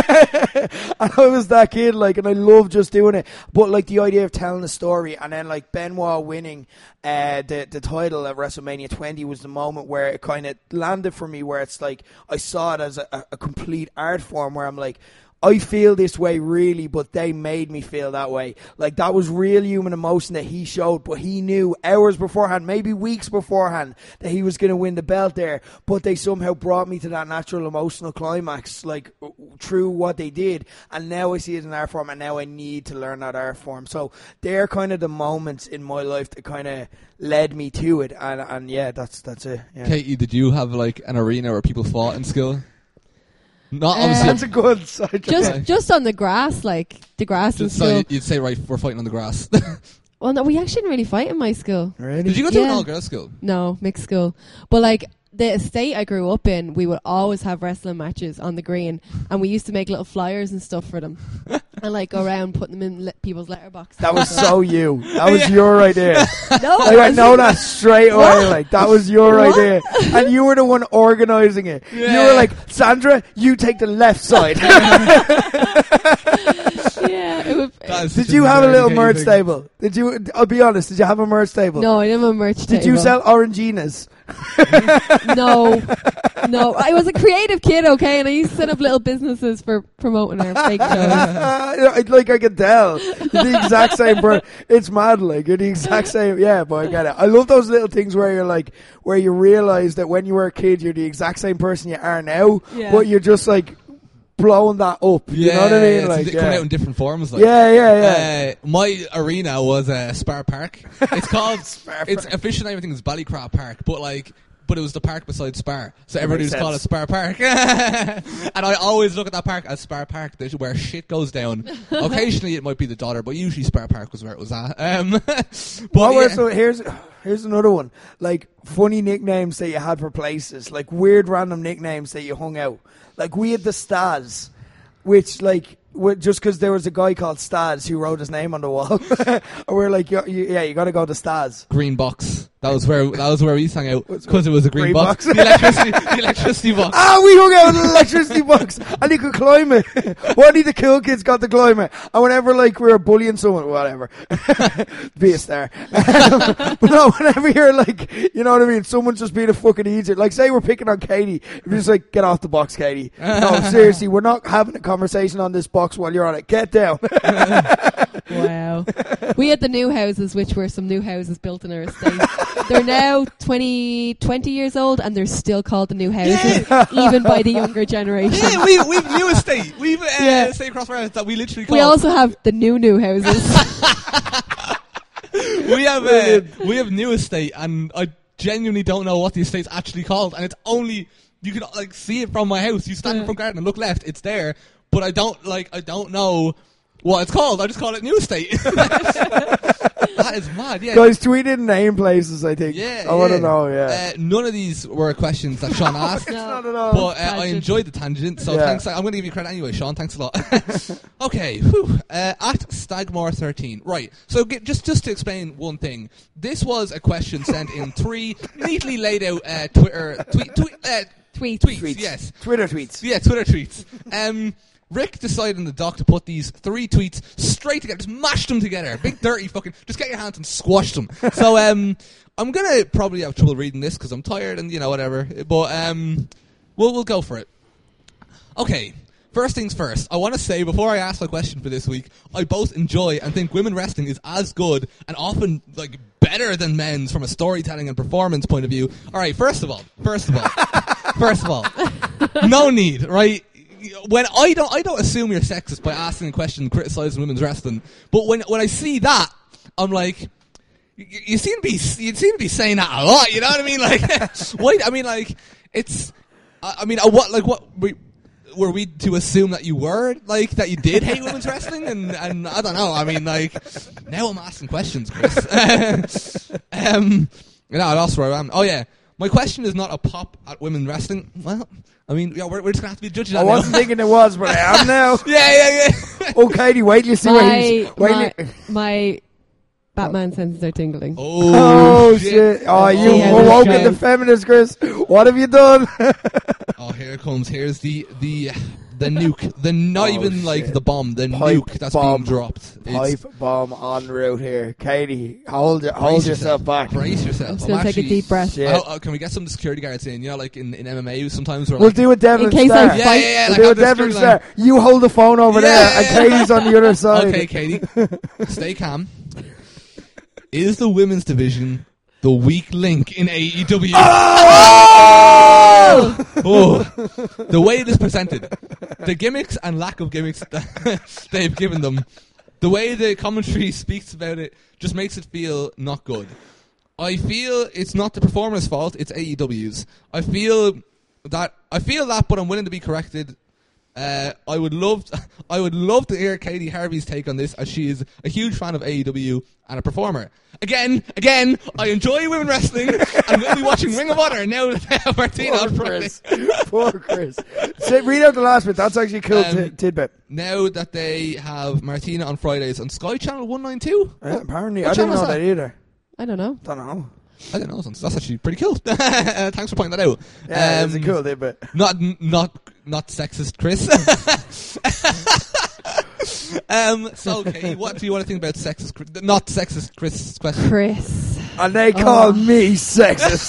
[SPEAKER 3] And I was that kid, like, and I love just doing it. But, like, the idea of telling a story, and then, like, Benoit winning uh, the the title at WrestleMania twenty was the moment where it kind of landed for me, where it's like I saw it as a, a complete art form, where I'm like, I feel this way really, but they made me feel that way. Like, that was real human emotion that he showed, but he knew hours beforehand, maybe weeks beforehand, that he was going to win the belt there, but they somehow brought me to that natural emotional climax, like, through what they did, and now I see it in art form, and now I need to learn that art form. So they're kind of the moments in my life that kind of led me to it, and, and yeah, that's that's it. Yeah.
[SPEAKER 2] Katie, did you have like an arena where people fought in school? Not
[SPEAKER 4] Uh,
[SPEAKER 2] obviously.
[SPEAKER 3] That's a good side.
[SPEAKER 4] Just just on the grass, like the grass in
[SPEAKER 2] Just so
[SPEAKER 4] school.
[SPEAKER 2] you- you'd say, right, we're fighting on the grass.
[SPEAKER 4] Well, no, we actually didn't really fight in my school.
[SPEAKER 3] Really?
[SPEAKER 2] Did you go to an
[SPEAKER 4] Yeah.
[SPEAKER 2] all-girls school?
[SPEAKER 4] No, mixed school. But like the estate I grew up in, we would always have wrestling matches on the green, and we used to make little flyers and stuff for them, and like go around putting them in le- people's letterboxes.
[SPEAKER 3] That was so you. That was your idea.
[SPEAKER 4] no,
[SPEAKER 3] Like, I know that straight away.
[SPEAKER 4] What?
[SPEAKER 3] Like, that was your
[SPEAKER 4] What?
[SPEAKER 3] idea, and you were the one organising it. You
[SPEAKER 2] Yeah.
[SPEAKER 3] were like, Sandra, you take the left side.
[SPEAKER 4] Yeah, it would.
[SPEAKER 2] That is
[SPEAKER 3] Did
[SPEAKER 2] such
[SPEAKER 3] you have a
[SPEAKER 2] nerdy
[SPEAKER 3] little
[SPEAKER 2] Katie
[SPEAKER 3] merch
[SPEAKER 2] thing.
[SPEAKER 3] table? Did you? I'll be honest. Did you have a merch table?
[SPEAKER 4] No, I didn't have a merch
[SPEAKER 3] Did
[SPEAKER 4] table.
[SPEAKER 3] you sell Oranginas?
[SPEAKER 4] No, no. I was a creative kid, okay, and I used to set up little businesses for promoting our fake shows.
[SPEAKER 3] I- like I can tell, you're the exact same person. It's mad. Like, you're the exact same. Yeah, but I get it. I love those little things where you're like, where you realize that when you were a kid, you're the exact same person you are now,
[SPEAKER 4] Yeah.
[SPEAKER 3] but you're just like blowing that up.
[SPEAKER 2] Yeah,
[SPEAKER 3] You know what I mean?
[SPEAKER 2] yeah,
[SPEAKER 3] Like,
[SPEAKER 2] it's
[SPEAKER 3] yeah.
[SPEAKER 2] coming out in different forms. Like.
[SPEAKER 3] yeah, yeah, yeah.
[SPEAKER 2] Uh, my arena was uh, Spar Park. It's called.
[SPEAKER 3] Spar
[SPEAKER 2] Its
[SPEAKER 3] Park.
[SPEAKER 2] official name I think is Ballycroft Park, but like, but it was the park beside Spar, so everybody
[SPEAKER 3] makes
[SPEAKER 2] just called it
[SPEAKER 3] sense.
[SPEAKER 2] Spar Park. And I always look at that park as Spar Park, th- where shit goes down. Occasionally it might be the Dodder, but usually Spar Park was where it was at. Um, but
[SPEAKER 3] What were
[SPEAKER 2] yeah.
[SPEAKER 3] so here's here's another one. Like, funny nicknames that you had for places, like weird random nicknames that you hung out. Like, we had the Stas, which like w- just because there was a guy called Stas who wrote his name on the wall, and we're like, yeah, you, yeah, you got to go to Stas.
[SPEAKER 2] Green box. That was where that was where we hung out
[SPEAKER 3] What's-
[SPEAKER 2] because it was a green,
[SPEAKER 3] green
[SPEAKER 2] box.
[SPEAKER 3] box?
[SPEAKER 2] the electricity, the electricity box.
[SPEAKER 3] Ah, we hung out in the electricity box, and you could climb it. Only the cool kids got to climb it. And whenever like we were bullying someone, whatever, be a star. But no, whenever you're like, you know what I mean, someone's just being a fucking idiot. Like, say we're picking on Katie, you're just like, get off the box, Katie. No, seriously, we're not having a conversation on this box while you're on it. Get down.
[SPEAKER 4] Wow. We had the new houses, which were some new houses built in our estate. They're now twenty, twenty years old, and they're still called the new houses, even by the younger generation.
[SPEAKER 2] Yeah, we we've new estate. We've uh,
[SPEAKER 4] Yeah.
[SPEAKER 2] estate across our house that we literally call.
[SPEAKER 4] We also have the new new houses.
[SPEAKER 2] we have uh, we have new estate, and I genuinely don't know what the estate's actually called, and it's only you can like see it from my house. You stand in
[SPEAKER 4] Yeah.
[SPEAKER 2] front garden and look left, it's there, but I don't like I don't know what it's called. I just call it new estate. That is mad. Yeah.
[SPEAKER 3] Guys, tweet in name places, I think.
[SPEAKER 2] Yeah,
[SPEAKER 3] I want to
[SPEAKER 2] yeah.
[SPEAKER 3] know, yeah.
[SPEAKER 2] Uh, none of these were questions that Sean asked.
[SPEAKER 3] It's
[SPEAKER 4] No.
[SPEAKER 3] not at all.
[SPEAKER 2] But uh, I
[SPEAKER 4] Tangent.
[SPEAKER 2] enjoyed the tangent, so
[SPEAKER 3] Yeah.
[SPEAKER 2] thanks. I'm going to give you credit anyway, Sean. Thanks a lot. Okay, whew. Uh, at Stagmore thirteen. Right. So get, just just to explain one thing, this was a question sent in three neatly laid out uh, Twitter tweet, tweet, uh,
[SPEAKER 4] Tweets.
[SPEAKER 2] tweets.
[SPEAKER 3] Tweets.
[SPEAKER 2] Yes.
[SPEAKER 3] Twitter tweets.
[SPEAKER 2] Yeah, Twitter tweets. Um, Rick decided in the doc to put these three tweets straight together, just mash them together, big dirty fucking, just get your hands and squash them. So um, I'm gonna probably have trouble reading this because I'm tired and you know whatever. But um, we'll we'll go for it. Okay. First things first, I want to say before I ask my question for this week, I both enjoy and think women wrestling is as good and often like better than men's from a storytelling and performance point of view. All right, first of all, first of all, first of all, no need, right? When I don't, I don't assume you're sexist by asking a question and criticizing women's wrestling. But when when I see that, I'm like, you, you seem to be you seem to be saying that a lot. You know what I mean? Like, wait, I mean, like, it's, I, I mean, uh, what, like, what we. Were we to assume that you were, like, that you did hate women's wrestling? And, and I don't know. I mean, like, now I'm asking questions, Chris. um, you know, I lost where I am. Oh, yeah. My question is not a pop at women's wrestling. Well, I mean, yeah, we're, we're just going to have to be judging
[SPEAKER 3] I
[SPEAKER 2] that now.
[SPEAKER 3] wasn't thinking it was, but I am now.
[SPEAKER 2] Yeah, yeah, yeah.
[SPEAKER 3] Oh, Katie, wait till you see where he's...
[SPEAKER 4] my,
[SPEAKER 3] Wait
[SPEAKER 4] my,
[SPEAKER 3] till you-
[SPEAKER 4] my Batman senses are tingling.
[SPEAKER 2] Oh,
[SPEAKER 3] Oh shit! Oh,
[SPEAKER 2] Oh,
[SPEAKER 3] you
[SPEAKER 4] yeah,
[SPEAKER 3] awoken
[SPEAKER 4] that's
[SPEAKER 3] the
[SPEAKER 4] right.
[SPEAKER 3] feminist, Chris. What have you done?
[SPEAKER 2] Oh, here it comes. Here's the the the nuke. The not
[SPEAKER 3] Oh,
[SPEAKER 2] even like
[SPEAKER 3] shit.
[SPEAKER 2] the bomb. The
[SPEAKER 3] Pipe
[SPEAKER 2] nuke that's
[SPEAKER 3] bomb.
[SPEAKER 2] being dropped. It's-
[SPEAKER 3] Pipe bomb en route here, Katie. Hold your, hold
[SPEAKER 2] brace
[SPEAKER 3] yourself back.
[SPEAKER 2] Brace yourself.
[SPEAKER 4] I'm just
[SPEAKER 2] I'm
[SPEAKER 4] going to take a
[SPEAKER 2] actually-
[SPEAKER 4] deep breath.
[SPEAKER 3] Shit.
[SPEAKER 2] Oh, oh, can we get some security guards in? You know, like in, in M M A, sometimes we're
[SPEAKER 3] We'll
[SPEAKER 2] like,
[SPEAKER 3] do a Devlin
[SPEAKER 4] In case
[SPEAKER 3] Star.
[SPEAKER 4] I
[SPEAKER 2] yeah,
[SPEAKER 4] fight-
[SPEAKER 2] yeah, yeah.
[SPEAKER 3] We'll
[SPEAKER 2] Like,
[SPEAKER 3] do a
[SPEAKER 2] have the
[SPEAKER 3] Devlin
[SPEAKER 2] security line.
[SPEAKER 3] Star. You hold the phone over
[SPEAKER 2] Yeah,
[SPEAKER 3] there,
[SPEAKER 2] yeah,
[SPEAKER 3] and
[SPEAKER 2] yeah.
[SPEAKER 3] Katie's on the other side.
[SPEAKER 2] Okay, Katie, stay calm. Is the women's division the weak link in A E W?
[SPEAKER 3] Oh!
[SPEAKER 2] Oh, the way it is presented, the gimmicks and lack of gimmicks that they've given them, the way the commentary speaks about it just makes it feel not good. I feel it's not the performer's fault, it's A E W's. I feel that, I feel that, but I'm willing to be corrected. Uh, I would love, to, I would love to hear Katie Harvey's take on this, as she is a huge fan of A E W and a performer. Again, again, I enjoy women wrestling, and we'll be watching Ring of Honor now that they have Martina on
[SPEAKER 3] Poor
[SPEAKER 2] Friday.
[SPEAKER 3] Chris. Poor Chris. Say, read out the last bit. That's actually a cool
[SPEAKER 2] Um,
[SPEAKER 3] ti- tidbit.
[SPEAKER 2] Now that they have Martina on Fridays on Sky Channel one ninety-two,
[SPEAKER 3] Yeah, apparently,
[SPEAKER 2] What
[SPEAKER 3] I didn't
[SPEAKER 2] channel
[SPEAKER 3] know
[SPEAKER 2] is
[SPEAKER 3] that
[SPEAKER 2] that?
[SPEAKER 3] either.
[SPEAKER 4] I don't know.
[SPEAKER 3] Don't know.
[SPEAKER 2] I don't know. That's actually pretty cool. uh, thanks for pointing that out.
[SPEAKER 3] Yeah,
[SPEAKER 2] Um,
[SPEAKER 3] it's a cool tidbit.
[SPEAKER 2] Not, not, not sexist, Chris. um. So, okay, what do you want to think about sexist? Chris- Not sexist, Chris' question.
[SPEAKER 4] Chris.
[SPEAKER 3] And they call
[SPEAKER 4] Oh.
[SPEAKER 3] me sexist.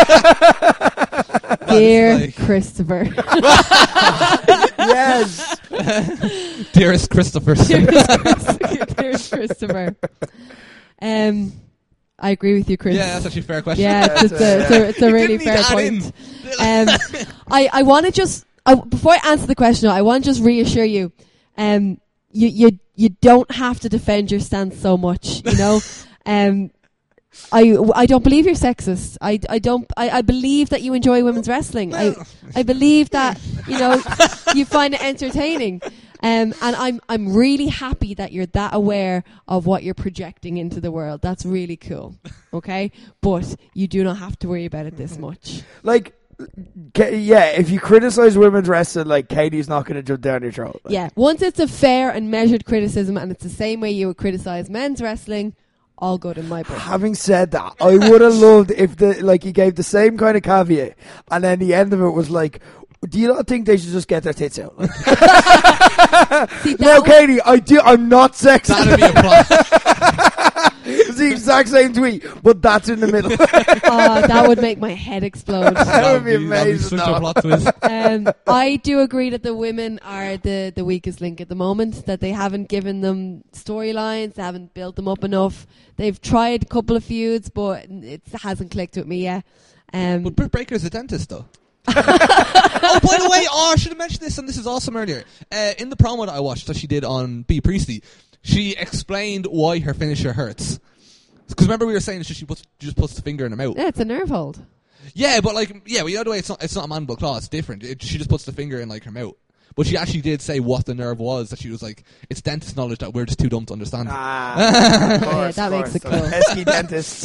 [SPEAKER 4] Dear
[SPEAKER 2] like-
[SPEAKER 4] Christopher.
[SPEAKER 3] Yes.
[SPEAKER 2] Dearest Christopher.
[SPEAKER 4] Dearest Chris- Dearest Christopher. Um, I agree with you, Chris.
[SPEAKER 2] Yeah, that's actually a fair question.
[SPEAKER 4] Yeah, it's, it's, a, it's, a, it's a
[SPEAKER 2] You
[SPEAKER 4] really
[SPEAKER 2] didn't need
[SPEAKER 4] fair
[SPEAKER 2] to add
[SPEAKER 4] point. Um, I, I want to just, I, before I answer the question, I want to just reassure you, um, you, you, you don't have to defend your stance so much, you know? um, I, I don't believe you're sexist. I, I don't, I, I believe that you enjoy women's wrestling. I, I believe that, you know, you find it entertaining. Um, and I'm I'm really happy that you're that aware of what you're projecting into the world. That's really cool. Okay? But you do not have to worry about it this much.
[SPEAKER 3] Like, Ka- yeah, if you criticize women's wrestling, like, Katie's not going to jump down your throat. Like,
[SPEAKER 4] Yeah. Once it's a fair and measured criticism and it's the same way you would criticize men's wrestling, all good in my book.
[SPEAKER 3] Having said that, I would have loved if the like he gave the same kind of caveat, and then the end of it was like, do you not think they should just get their tits out? Like,
[SPEAKER 4] See, that
[SPEAKER 3] no,
[SPEAKER 4] would-
[SPEAKER 3] Katie, I do. I'm not sexist.
[SPEAKER 2] That'd be a plot.
[SPEAKER 3] It's the exact same tweet, but that's in the middle.
[SPEAKER 4] uh, that would make my head explode.
[SPEAKER 3] That would be
[SPEAKER 2] that'd
[SPEAKER 3] amazing.
[SPEAKER 2] such
[SPEAKER 3] though.
[SPEAKER 2] a plot twist.
[SPEAKER 4] um, I do agree that the women are the, the weakest link at the moment, that they haven't given them storylines, they haven't built them up enough. They've tried a couple of feuds, but it hasn't clicked with me yet. Um,
[SPEAKER 2] But Britt Baker's a dentist, though. Oh, by the way, oh, I should have mentioned this, and this is awesome earlier. Uh, in the promo that I watched that she did on B. Priestley, she explained why her finisher hurts. Because remember we were saying she, she, puts, she just puts the finger in her mouth.
[SPEAKER 4] yeah, it's a nerve hold.
[SPEAKER 2] Yeah, but like, yeah, but the other way, it's not, it's not a mandible claw, it's different. It, she just puts the finger in like her mouth. But she actually did say what the nerve was, that she was like, it's dentist knowledge that we're just too dumb to understand.
[SPEAKER 3] Ah, of course,
[SPEAKER 4] Yeah, that
[SPEAKER 3] of
[SPEAKER 4] makes it
[SPEAKER 3] course.
[SPEAKER 4] cool.
[SPEAKER 3] Pesky dentists.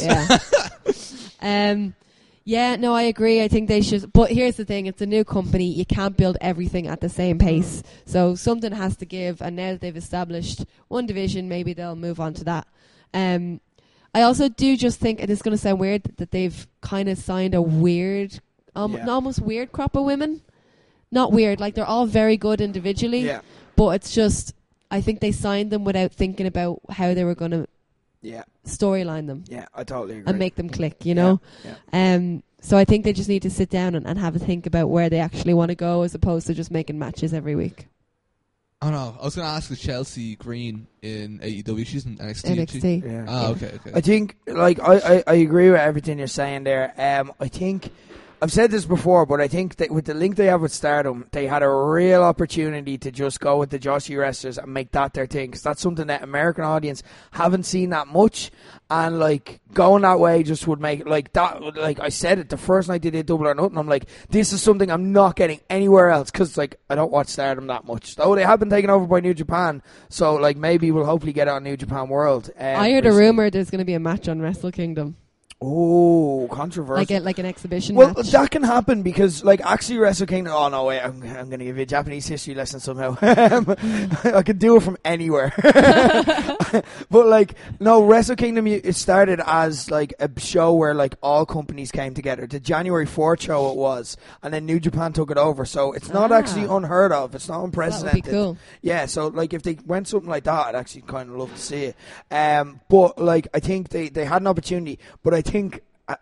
[SPEAKER 4] Yeah. um, yeah, no, I agree. I think they should. But here's the thing: it's a new company. You can't build everything at the same pace. So something has to give. And now that they've established one division, maybe they'll move on to that. Um, I also do just think, and it's going to sound weird, that they've kind of signed a weird, um,
[SPEAKER 3] Yeah.
[SPEAKER 4] an almost weird crop of women. Not weird, like they're all very good individually.
[SPEAKER 3] Yeah.
[SPEAKER 4] But it's just, I think they signed them without thinking about how they were going to
[SPEAKER 3] Yeah.
[SPEAKER 4] storyline them
[SPEAKER 3] Yeah, I totally agree.
[SPEAKER 4] and make them click, you know?
[SPEAKER 3] Yeah,
[SPEAKER 4] Um, so I think they just need to sit down and, and have a think about where they actually want to go as opposed to just making matches every week.
[SPEAKER 2] Oh no, I was going to ask the Chelsea Green in A E W. She's in N X T.
[SPEAKER 4] N X T.
[SPEAKER 3] Yeah.
[SPEAKER 2] Ah, okay, okay.
[SPEAKER 3] I think, like, I, I, I agree with everything you're saying there. Um, I think, I've said this before, but I think that with the link they have with Stardom, they had a real opportunity to just go with the Joshi wrestlers and make that their thing. Because that's something that American audience haven't seen that much. And, like, going that way just would make, like, that, like, I said it the first night they did Double or Nothing. I'm like, this is something I'm not getting anywhere else. Because, like, I don't watch Stardom that much. Though they have been taken over by New Japan. So, like, maybe we'll hopefully get it on New Japan World. Um,
[SPEAKER 4] I heard a
[SPEAKER 3] recently.
[SPEAKER 4] rumour there's going to be a match on Wrestle Kingdom.
[SPEAKER 3] Oh, controversial.
[SPEAKER 4] like a, like an exhibition
[SPEAKER 3] Well,
[SPEAKER 4] match.
[SPEAKER 3] that can happen because, like, actually, Wrestle Kingdom. Oh no, wait! I'm, I'm going to give you a Japanese history lesson somehow. I could do it from anywhere. But like, no, Wrestle Kingdom. It started as like a show where like all companies came together. The January fourth show it was, and then New Japan took it over. So it's not
[SPEAKER 4] Ah.
[SPEAKER 3] actually unheard of. It's not
[SPEAKER 4] That would
[SPEAKER 3] unprecedented.
[SPEAKER 4] be cool.
[SPEAKER 3] Yeah, so like if they went something like that, I'd actually kind of love to see it. Um, but like I think they, they had an opportunity, but I think uh,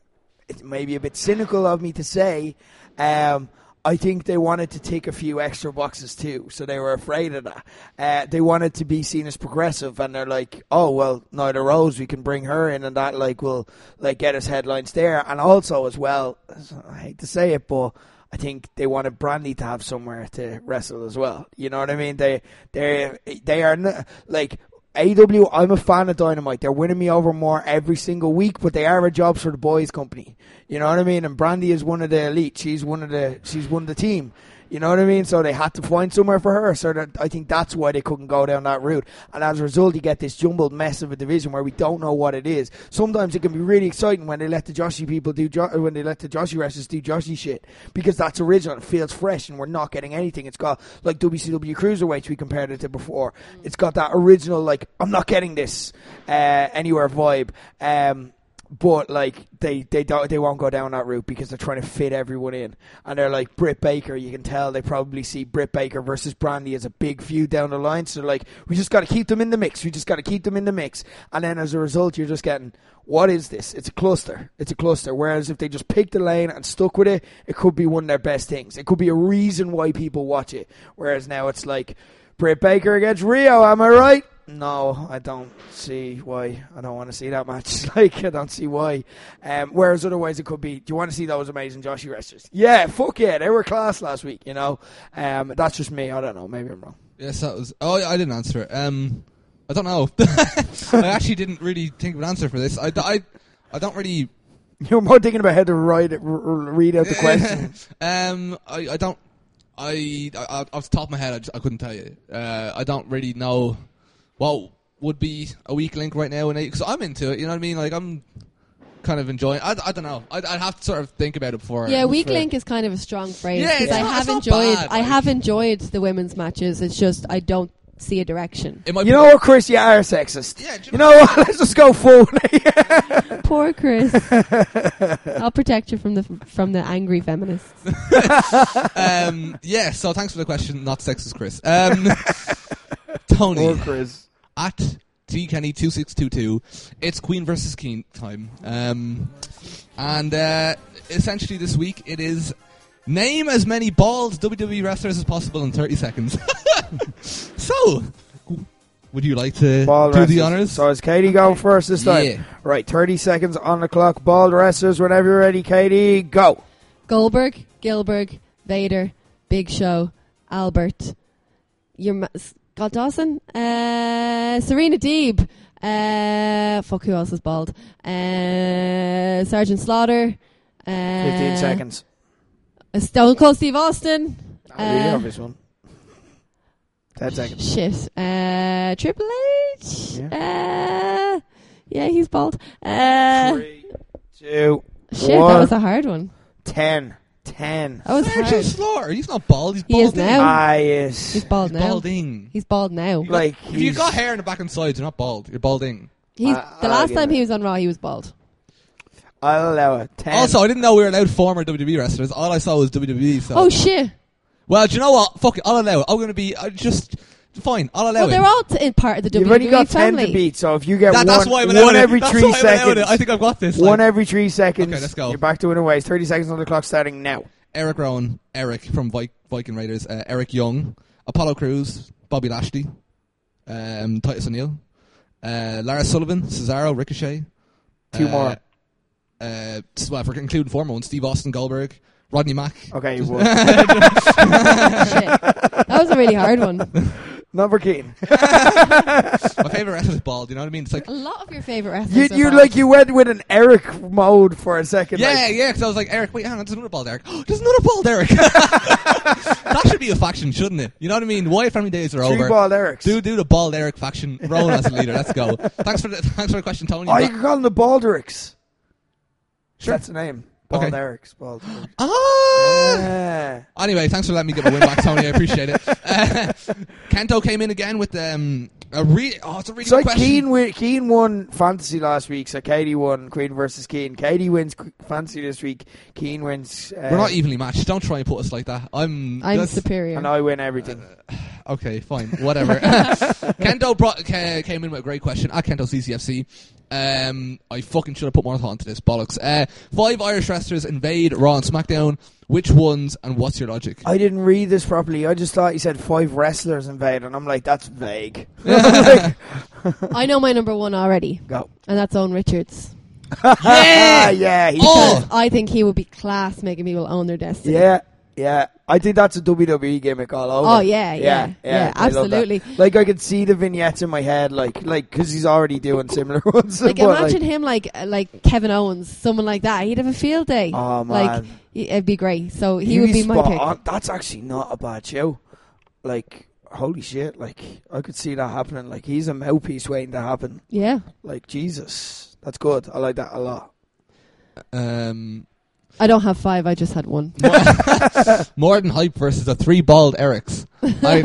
[SPEAKER 3] it may be a bit cynical of me to say, um, I think they wanted to tick a few extra boxes too, so they were afraid of that. Uh, they wanted to be seen as progressive, and they're like, "Oh well, Nyla Rose, we can bring her in, and that like will like get us headlines there." And also as well, I hate to say it, but I think they wanted Brandy to have somewhere to wrestle as well. You know what I mean? They they they are n- like. A E W, I'm a fan of Dynamite. They're winning me over more every single week, but they are a jobs for the boys company. You know what I mean? And Brandy is one of the elite. She's one of the she's one of the team. You know what I mean? So they had to find somewhere for her. So that, I think that's why they couldn't go down that route. And as a result, you get this jumbled mess of a division where we don't know what it is. Sometimes it can be really exciting when they let the Joshi people do jo- when they let the Joshi wrestlers do Joshi shit, because that's original. It feels fresh, and we're not getting anything. It's got like W C W Cruiserweights we compared it to before. It's got that original like I'm not getting this uh, anywhere vibe. Um, But like they they don't they won't go down that route because they're trying to fit everyone in, and they're like Britt Baker. You can tell they probably see Britt Baker versus Brandy as a big feud down the line. So they're like, we just got to keep them in the mix. We just got to keep them in the mix. And then as a result, you're just getting, what is this? It's a cluster. It's a cluster. Whereas if they just picked the lane and stuck with it, it could be one of their best things. It could be a reason why people watch it. Whereas now it's like Britt Baker against Rio. Am I right? No, I don't see why. I don't want to see that match. Like, I don't see why. Um, whereas otherwise it could be, do you want to see those amazing Joshi wrestlers? Yeah, fuck yeah, they were class last week, you know. Um, that's just me. I don't know. Maybe I'm wrong.
[SPEAKER 2] Yes, that was. Oh, I didn't answer it. Um, I don't know. I actually didn't really think of an answer for this. I, I, I don't really.
[SPEAKER 3] You're more thinking about how to write it, r- r- read out the question.
[SPEAKER 2] um, I, I don't. I, I, off the top of my head, I, just, I couldn't tell you. Uh, I don't really know what would be a weak link right now, because I'm into it. You know what I mean? Like I'm kind of enjoying. I, I don't know. I'd, I'd have to sort of think about it before.
[SPEAKER 4] Yeah, weak
[SPEAKER 3] fair.
[SPEAKER 4] link is kind of a strong phrase.
[SPEAKER 2] Yeah,
[SPEAKER 4] 'cause
[SPEAKER 2] it's
[SPEAKER 4] I
[SPEAKER 2] not-
[SPEAKER 4] have
[SPEAKER 2] it's not
[SPEAKER 4] enjoyed.
[SPEAKER 2] bad,
[SPEAKER 4] I
[SPEAKER 2] like-
[SPEAKER 4] have enjoyed the women's matches. It's just I don't see a direction.
[SPEAKER 2] It might
[SPEAKER 3] You
[SPEAKER 2] be-
[SPEAKER 3] know what, Chris? You are sexist.
[SPEAKER 2] Yeah, do you
[SPEAKER 3] You know what? Let's just go full.
[SPEAKER 4] Poor Chris. I'll protect you from the from the angry feminists.
[SPEAKER 2] um, yeah. So thanks for the question. Not sexist, Chris. Um, Tony.
[SPEAKER 3] Poor Chris.
[SPEAKER 2] At T Kenny two six two two, it's Queen versus King time, um, and uh, essentially this week it is name as many bald W W E wrestlers as possible in thirty seconds. So, would you like to
[SPEAKER 3] Bald
[SPEAKER 2] do
[SPEAKER 3] wrestlers.
[SPEAKER 2] the honors?
[SPEAKER 3] So is Katie going first this time?
[SPEAKER 2] Yeah.
[SPEAKER 3] Right, thirty seconds on the clock. Bald wrestlers, whenever you're ready, Katie, go.
[SPEAKER 4] Goldberg, Gilbert, Vader, Big Show, Albert, your ma- Scott Dawson, uh, Serena Deeb, uh, fuck, who else is bald? Uh, Sergeant Slaughter, uh,
[SPEAKER 3] Fifteen seconds.
[SPEAKER 4] Stone Cold Steve Austin.
[SPEAKER 3] Not really
[SPEAKER 4] uh,
[SPEAKER 3] obvious one. Ten seconds.
[SPEAKER 4] Shit. Uh, Triple H. Uh, yeah, he's bald. Uh,
[SPEAKER 3] Three, two,
[SPEAKER 4] shit,
[SPEAKER 3] one.
[SPEAKER 4] that was a hard one.
[SPEAKER 3] ten. Ten.
[SPEAKER 4] That was
[SPEAKER 2] Sergeant
[SPEAKER 4] hard.
[SPEAKER 2] Slaughter. He's not bald. He's
[SPEAKER 4] He
[SPEAKER 2] balding.
[SPEAKER 4] is now.
[SPEAKER 3] Ah, yes.
[SPEAKER 4] He's bald
[SPEAKER 2] He's
[SPEAKER 4] now.
[SPEAKER 2] balding.
[SPEAKER 4] He's bald now.
[SPEAKER 3] Like,
[SPEAKER 2] If you
[SPEAKER 3] he's-
[SPEAKER 2] got hair in the back and sides, you're not bald. You're balding.
[SPEAKER 4] He's,
[SPEAKER 3] I-
[SPEAKER 4] the
[SPEAKER 3] I'll
[SPEAKER 4] last
[SPEAKER 3] give
[SPEAKER 4] time
[SPEAKER 3] it.
[SPEAKER 4] he was on Raw, he was bald.
[SPEAKER 3] I'll allow it. Ten.
[SPEAKER 2] Also, I didn't know we were allowed former W W E wrestlers. All I saw was W W E. So.
[SPEAKER 4] Oh shit!
[SPEAKER 2] Well, do you know what? Fuck it. I'll allow it. I'm going to be I just fine. I'll allow
[SPEAKER 4] Well,
[SPEAKER 2] it.
[SPEAKER 4] they're all t- in part of the
[SPEAKER 3] You've
[SPEAKER 4] W W E
[SPEAKER 3] only got ten
[SPEAKER 4] family.
[SPEAKER 3] to beat, so if you get
[SPEAKER 2] That-
[SPEAKER 3] one,
[SPEAKER 2] that's why I'm allowed
[SPEAKER 3] one
[SPEAKER 2] it.
[SPEAKER 3] every
[SPEAKER 2] That's
[SPEAKER 3] three
[SPEAKER 2] why I'm allowed
[SPEAKER 3] seconds.
[SPEAKER 2] it. I think I've got this.
[SPEAKER 3] One
[SPEAKER 2] like,
[SPEAKER 3] every three seconds.
[SPEAKER 2] Okay, let's go.
[SPEAKER 3] You're back to winning ways. thirty seconds on the clock starting now.
[SPEAKER 2] Eric Rowan, Eric from Vi- Viking Raiders, uh, Eric Young, Apollo Crews, Bobby Lashley, um, Titus O'Neil, uh, Lara Sullivan, Cesaro, Ricochet.
[SPEAKER 3] Two
[SPEAKER 2] uh,
[SPEAKER 3] more.
[SPEAKER 2] Uh, s- well, if we're including former ones, Steve Austin, Goldberg, Rodney Mack.
[SPEAKER 3] Okay, you won.
[SPEAKER 4] Shit. That was a really hard one.
[SPEAKER 3] Number Keaton.
[SPEAKER 2] My favourite wrestler is bald, you know what I mean? It's like,
[SPEAKER 4] A lot of your favourite wrestlers.
[SPEAKER 3] You,
[SPEAKER 4] are
[SPEAKER 3] you
[SPEAKER 4] bald.
[SPEAKER 3] like you went with an Eric mode for a second.
[SPEAKER 2] yeah,
[SPEAKER 3] like,
[SPEAKER 2] yeah, because I was like, Eric, wait, hang on, there's another bald Eric. There's another bald Eric. That should be a faction, shouldn't it? You know what I mean? Wyatt family days are
[SPEAKER 3] three
[SPEAKER 2] over.
[SPEAKER 3] bald Erics.
[SPEAKER 2] Do do the bald Eric faction. Rowan as a leader. Let's go. Thanks for the thanks for the question, Tony.
[SPEAKER 3] Oh, you can call them the Balderics.
[SPEAKER 2] Sure.
[SPEAKER 3] That's the name. Bald
[SPEAKER 2] Okay.
[SPEAKER 3] Eric's. Bald Eric's.
[SPEAKER 2] Ah!
[SPEAKER 3] Yeah.
[SPEAKER 2] Anyway, thanks for letting me get my win back, Tony. I appreciate it. Uh, Kento came in again with um, a really. Oh, it's a really
[SPEAKER 3] So
[SPEAKER 2] good question.
[SPEAKER 3] Keane, wi- Keane won fantasy last week, so Katie won Queen versus Keane. Katie wins Qu- fantasy this week. Keane wins. Uh,
[SPEAKER 2] We're not evenly matched. Don't try and put us like that. I'm.
[SPEAKER 4] I'm
[SPEAKER 2] that's-
[SPEAKER 4] superior.
[SPEAKER 3] and I win everything.
[SPEAKER 2] Okay, fine, whatever. Kento brought, ca- came in with a great question at Kento C C F C. Um, I fucking should have put more thought into this, bollocks. Uh, five Irish wrestlers invade Raw and SmackDown. Which ones, and what's your logic?
[SPEAKER 3] I didn't read this properly. I just thought he said five wrestlers invade, and I'm like, that's vague. Like,
[SPEAKER 4] I know my number one already,
[SPEAKER 3] go.
[SPEAKER 4] and that's Owen Richards.
[SPEAKER 3] Yeah, yeah, he
[SPEAKER 2] Oh!
[SPEAKER 4] Because I think he would be class making people own their destiny.
[SPEAKER 3] yeah, yeah. I think that's a W W E gimmick all over.
[SPEAKER 4] Oh, yeah, yeah, yeah,
[SPEAKER 3] I love that.
[SPEAKER 4] absolutely.
[SPEAKER 3] Like, I could see the vignettes in my head, like, like, because he's already doing similar ones.
[SPEAKER 4] Like,
[SPEAKER 3] but,
[SPEAKER 4] imagine him like uh, like Kevin Owens, someone like that. He'd have a field day.
[SPEAKER 3] Oh, man.
[SPEAKER 4] Like, he- it'd be great. So he
[SPEAKER 3] He'd
[SPEAKER 4] would be my
[SPEAKER 3] spot
[SPEAKER 4] pick.
[SPEAKER 3] on. That's actually not a bad show. Like, holy shit! Like, I could see that happening. Like, he's a mouthpiece waiting to happen.
[SPEAKER 4] Yeah.
[SPEAKER 3] Like, Jesus, that's good. I like that a lot.
[SPEAKER 2] Um,
[SPEAKER 4] I don't have five. I just had one.
[SPEAKER 2] more than hype versus the three bald Erics. I think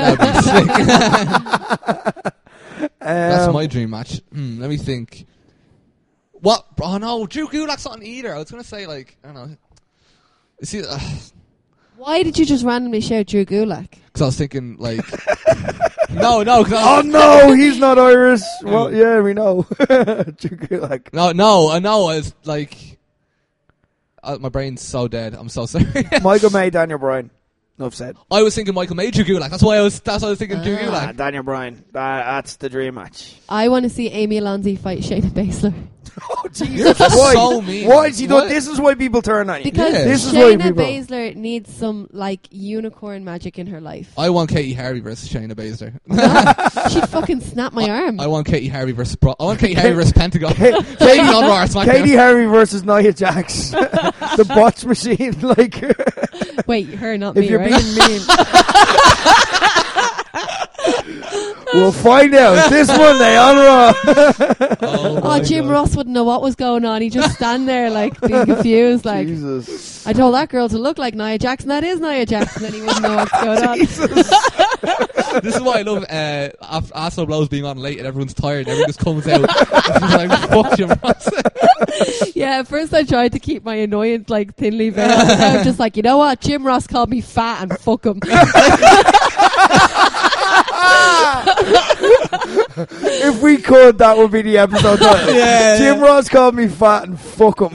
[SPEAKER 2] that'd be sick. That's
[SPEAKER 3] Um,
[SPEAKER 2] my dream match. Hmm, let me think. What? Oh no, Drew Gulak's not either. I was gonna say like I don't know. See, uh,
[SPEAKER 4] Why did you just randomly shout Drew Gulak?
[SPEAKER 2] because I was thinking like, no, no, cause I
[SPEAKER 3] Oh
[SPEAKER 2] was,
[SPEAKER 3] no, he's not Irish. Well, yeah, we know. like,
[SPEAKER 2] no, no, I know. I was like, uh, my brain's so dead. I'm so sorry.
[SPEAKER 3] Michael May, Daniel Bryan. Enough said.
[SPEAKER 2] I was thinking Michael May, Drew Gulak. That's why I was. That's why I was thinking Drew
[SPEAKER 3] Ah,
[SPEAKER 2] Gulak.
[SPEAKER 3] Daniel Bryan. That, that's the dream match.
[SPEAKER 4] I want to see Amy Alonzi fight Shayna Baszler.
[SPEAKER 3] Oh
[SPEAKER 2] You're
[SPEAKER 3] Jesus!
[SPEAKER 2] just
[SPEAKER 3] Why?
[SPEAKER 2] so mean.
[SPEAKER 3] Why is he doing?
[SPEAKER 2] What?
[SPEAKER 3] This is why people turn on you.
[SPEAKER 4] Because
[SPEAKER 2] Yeah.
[SPEAKER 3] This is why
[SPEAKER 4] Shayna
[SPEAKER 3] people-
[SPEAKER 4] Baszler needs some like unicorn magic in her life.
[SPEAKER 2] I want Katie Harvey versus Shayna Baszler.
[SPEAKER 4] She'd fucking snap my arm.
[SPEAKER 2] I want Katie Harvey versus Bro- I want Katie Harvey versus Pentagon.
[SPEAKER 3] Katie,
[SPEAKER 2] Katie on Raw or SmackDown.
[SPEAKER 3] Katie Harry versus Nia Jax. The botch machine. Like,
[SPEAKER 4] Wait, her, not
[SPEAKER 3] if
[SPEAKER 4] me,
[SPEAKER 3] you're
[SPEAKER 4] right?
[SPEAKER 3] being mean. We'll find out this Monday on Raw.
[SPEAKER 2] Oh,
[SPEAKER 4] Oh,
[SPEAKER 2] my
[SPEAKER 4] Jim
[SPEAKER 2] God.
[SPEAKER 4] Ross wouldn't know what was going on. He just stand there like being confused. Like,
[SPEAKER 3] Jesus.
[SPEAKER 4] I told that girl to look like Nia Jackson. That is Nia Jackson. And he wouldn't know what's going on.
[SPEAKER 2] This is why I love uh, after Arsenal Blows being on late and everyone's tired. Everyone just comes out. It's like, fuck Jim Ross.
[SPEAKER 4] Yeah, at first I tried to keep my annoyance like thinly veiled. And I was just like, you know what? Jim Ross called me fat and fuck him.
[SPEAKER 3] If we could, that would be the episode title.
[SPEAKER 2] Yeah,
[SPEAKER 3] Jim Ross called me fat and fuck him.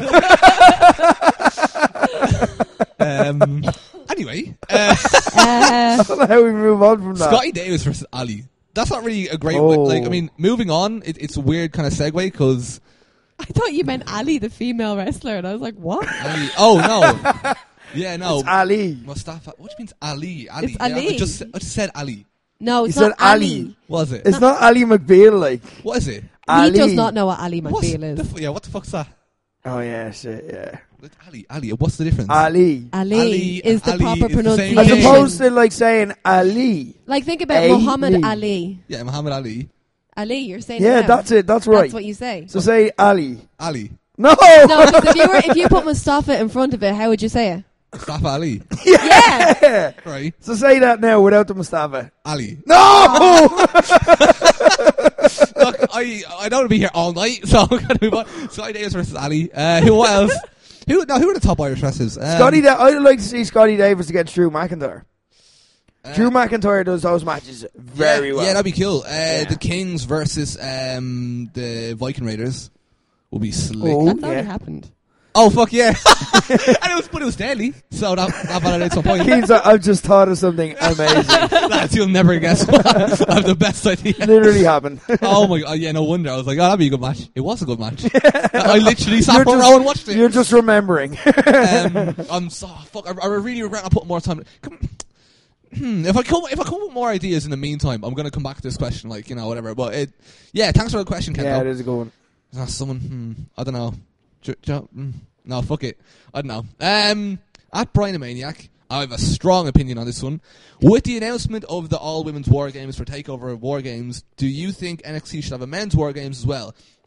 [SPEAKER 2] Um, anyway, uh,
[SPEAKER 4] Uh,
[SPEAKER 3] How we move on from that?
[SPEAKER 2] Scotty Davis versus Ali. That's not really a great.
[SPEAKER 3] Oh.
[SPEAKER 2] Like, I mean, moving on, it, it's a weird kind of segue because
[SPEAKER 4] I thought you meant Ali, the female wrestler. And I was like, what?
[SPEAKER 2] Ali. Oh no. Yeah, no.
[SPEAKER 3] It's Ali.
[SPEAKER 2] Mustafa. What do you mean Ali? Ali.
[SPEAKER 4] It's
[SPEAKER 2] Yeah, I
[SPEAKER 4] Ali.
[SPEAKER 2] just, I just said Ali.
[SPEAKER 4] No,
[SPEAKER 3] He
[SPEAKER 4] it's
[SPEAKER 3] said
[SPEAKER 4] not Ali.
[SPEAKER 3] Ali.
[SPEAKER 2] What is it?
[SPEAKER 3] It's not Ali McBeal, like.
[SPEAKER 2] What is it?
[SPEAKER 4] He
[SPEAKER 3] Ali.
[SPEAKER 4] does not know what Ali
[SPEAKER 2] What's
[SPEAKER 4] McBeal
[SPEAKER 2] the
[SPEAKER 4] is.
[SPEAKER 2] f- yeah, what the fuck's that?
[SPEAKER 3] Oh, yeah, shit, yeah.
[SPEAKER 2] Ali. Ali. What's the difference?
[SPEAKER 3] Ali.
[SPEAKER 4] Ali,
[SPEAKER 2] Ali
[SPEAKER 4] is the
[SPEAKER 2] and Ali
[SPEAKER 4] proper
[SPEAKER 2] is the same
[SPEAKER 3] As
[SPEAKER 2] name.
[SPEAKER 4] pronunciation.
[SPEAKER 3] opposed to, like, saying Ali.
[SPEAKER 4] Like, think about
[SPEAKER 3] Ali.
[SPEAKER 4] Muhammad Ali.
[SPEAKER 2] Yeah, Muhammad Ali.
[SPEAKER 4] Ali, you're saying
[SPEAKER 3] Yeah,
[SPEAKER 4] it now.
[SPEAKER 3] that's it. That's right.
[SPEAKER 4] That's what you say.
[SPEAKER 3] So say Ali.
[SPEAKER 2] Ali.
[SPEAKER 3] No!
[SPEAKER 4] No, because if you were, if you put Mustafa in front of it, how would you say it?
[SPEAKER 2] Mustafa Ali.
[SPEAKER 3] Yeah!
[SPEAKER 2] Right.
[SPEAKER 3] So say that now without the Mustafa.
[SPEAKER 2] Ali.
[SPEAKER 3] No!
[SPEAKER 2] Look, I I don't want to be here all night, so I'm going to move on. Scotty Davis versus Ali. Uh, who what else? Who? No, who are the top Irish wrestlers? Um,
[SPEAKER 3] Scotty, da- I'd like to see Scotty Davis against Drew McIntyre.
[SPEAKER 2] uh,
[SPEAKER 3] Drew McIntyre does those matches very
[SPEAKER 2] yeah,
[SPEAKER 3] well.
[SPEAKER 2] Yeah, that'd be cool. Uh,
[SPEAKER 3] Yeah.
[SPEAKER 2] The Kings versus um, the Viking Raiders will be slick.
[SPEAKER 3] Oh.
[SPEAKER 4] That's already
[SPEAKER 3] yeah.
[SPEAKER 4] happened.
[SPEAKER 2] Oh fuck yeah! and it was, but it was daily, so that that validates some point.
[SPEAKER 3] Keith, I- I've just thought of something amazing.
[SPEAKER 2] Lads, you'll never guess what. I have the best idea.
[SPEAKER 3] Literally happened.
[SPEAKER 2] Oh my god! Yeah, no wonder. I was like, oh, that'd be a good match. It was a good match. I literally sat
[SPEAKER 3] You're
[SPEAKER 2] for a
[SPEAKER 3] just-
[SPEAKER 2] row and watched it.
[SPEAKER 3] You're just remembering.
[SPEAKER 2] um, I'm so fuck. I, I really regret not putting more time. Come, hmm, if I come, if I come up with more ideas in the meantime, I'm gonna come back to this question, like you know, whatever. But it, yeah, thanks for the question, Ken.
[SPEAKER 3] Yeah, it is a good one.
[SPEAKER 2] Uh, someone, hmm, I don't know. J- j- mm, no, fuck it. I don't know. Um, at Brian the Maniac, I have a strong opinion on this one. With the announcement of the all women's war games for Takeover War Games, do you think N X T should have a men's war games as well?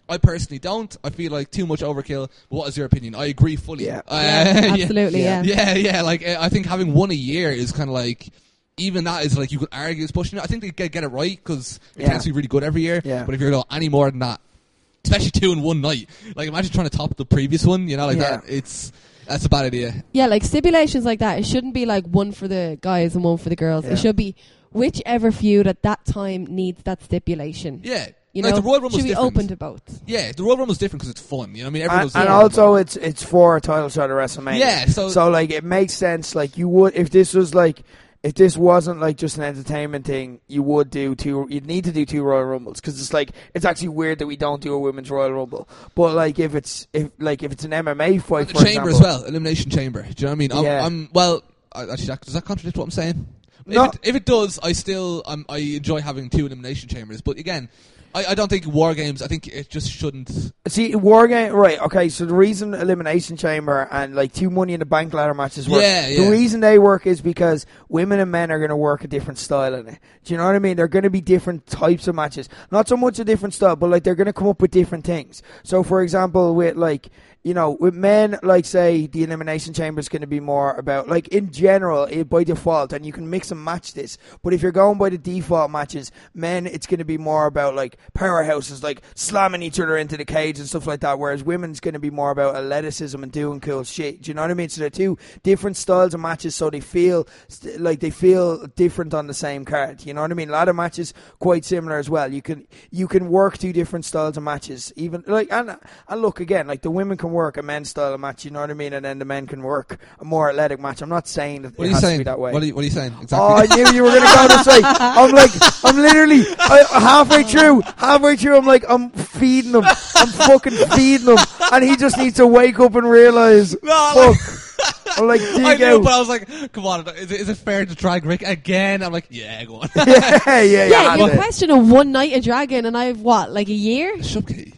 [SPEAKER 2] I personally don't. I feel like too much overkill. But what is your opinion? I agree fully.
[SPEAKER 3] Yeah.
[SPEAKER 2] Uh,
[SPEAKER 4] Yeah, absolutely, yeah.
[SPEAKER 2] Yeah, yeah. Like uh, I think having one a year is kind of like. Even that is like you could argue is pushing it. I think they get get it right because it
[SPEAKER 3] Yeah.
[SPEAKER 2] tends to be really good every year.
[SPEAKER 3] Yeah.
[SPEAKER 2] But if you're going any more than that, especially two in one night, like imagine trying to top the previous one. You know, like
[SPEAKER 3] Yeah.
[SPEAKER 2] that. It's that's a bad idea.
[SPEAKER 4] Yeah, like stipulations like that, it shouldn't be like one for the guys and one for the girls.
[SPEAKER 3] Yeah.
[SPEAKER 4] It should be whichever feud at that time needs that stipulation.
[SPEAKER 2] Yeah.
[SPEAKER 4] You
[SPEAKER 2] like
[SPEAKER 4] know,
[SPEAKER 2] the Royal Rumble's
[SPEAKER 4] should be
[SPEAKER 2] different.
[SPEAKER 4] open to both.
[SPEAKER 2] Yeah, the Royal Rumble's different because it's fun. You know what I mean? Everyone's
[SPEAKER 3] And, and
[SPEAKER 4] Yeah.
[SPEAKER 3] also, it's it's for a title shot at WrestleMania.
[SPEAKER 2] Yeah, so-
[SPEAKER 3] so like it makes sense. Like you would if this was like if this wasn't like just an entertainment thing, you would do two. You'd need to do two Royal Rumbles because it's like it's actually weird that we don't do a women's Royal Rumble. But like if it's if like if it's an M M A fight,
[SPEAKER 2] the
[SPEAKER 3] for
[SPEAKER 2] chamber
[SPEAKER 3] example,
[SPEAKER 2] as well, elimination chamber. Do you know what I mean? I'm,
[SPEAKER 3] Yeah.
[SPEAKER 2] I'm well. I- Actually, that- does that contradict what I'm saying?
[SPEAKER 3] No.
[SPEAKER 2] If, it, if it does, I still um, I enjoy having two elimination chambers. But again, I, I don't think War Games. I think it just shouldn't.
[SPEAKER 3] See, War Game, right, okay, so the reason Elimination Chamber and, like, two Money in the Bank ladder matches work,
[SPEAKER 2] Yeah, yeah.
[SPEAKER 3] the reason they work is because women and men are going to work a different style in it. Do you know what I mean? They're going to be different types of matches. Not so much a different style, but, like, they're going to come up with different things. So, for example, with, like, you know, with men, like, say, the Elimination Chamber is going to be more about, like, in general, it, by default, and you can mix and match this, but if you're going by the default matches, men, it's going to be more about, like, powerhouses, like, slamming each other into the cage and stuff like that, whereas women's going to be more about athleticism and doing cool shit. Do you know what I mean? So they're two different styles of matches, so they feel, st- like, they feel different on the same card. You know what I mean? A lot of matches quite similar as well. You can, you can work two different styles of matches, even, like, and, and look, again, like, the women can work a men's style of match, you know what I mean, and then the men can work a more athletic match. I'm not saying that
[SPEAKER 2] What
[SPEAKER 3] it
[SPEAKER 2] are you
[SPEAKER 3] has
[SPEAKER 2] saying?
[SPEAKER 3] to be that way.
[SPEAKER 2] What are you, what are you saying? Exactly.
[SPEAKER 3] Oh, I knew you were going to go this way. I'm like, I'm literally I, halfway through, halfway through. I'm like, I'm feeding him. I'm fucking feeding him, and he just needs to wake up and realize,
[SPEAKER 2] No,
[SPEAKER 3] fuck. I'm like, dig
[SPEAKER 2] I knew,
[SPEAKER 3] out.
[SPEAKER 2] but I was like, come on, is it, is it fair to drag Rick again? I'm like, yeah, go on.
[SPEAKER 3] yeah, yeah, yeah.
[SPEAKER 4] Yeah,
[SPEAKER 3] that's
[SPEAKER 4] you're
[SPEAKER 3] it.
[SPEAKER 4] questioning one night of Dragon, and I've what, like a year?
[SPEAKER 2] Shubkey.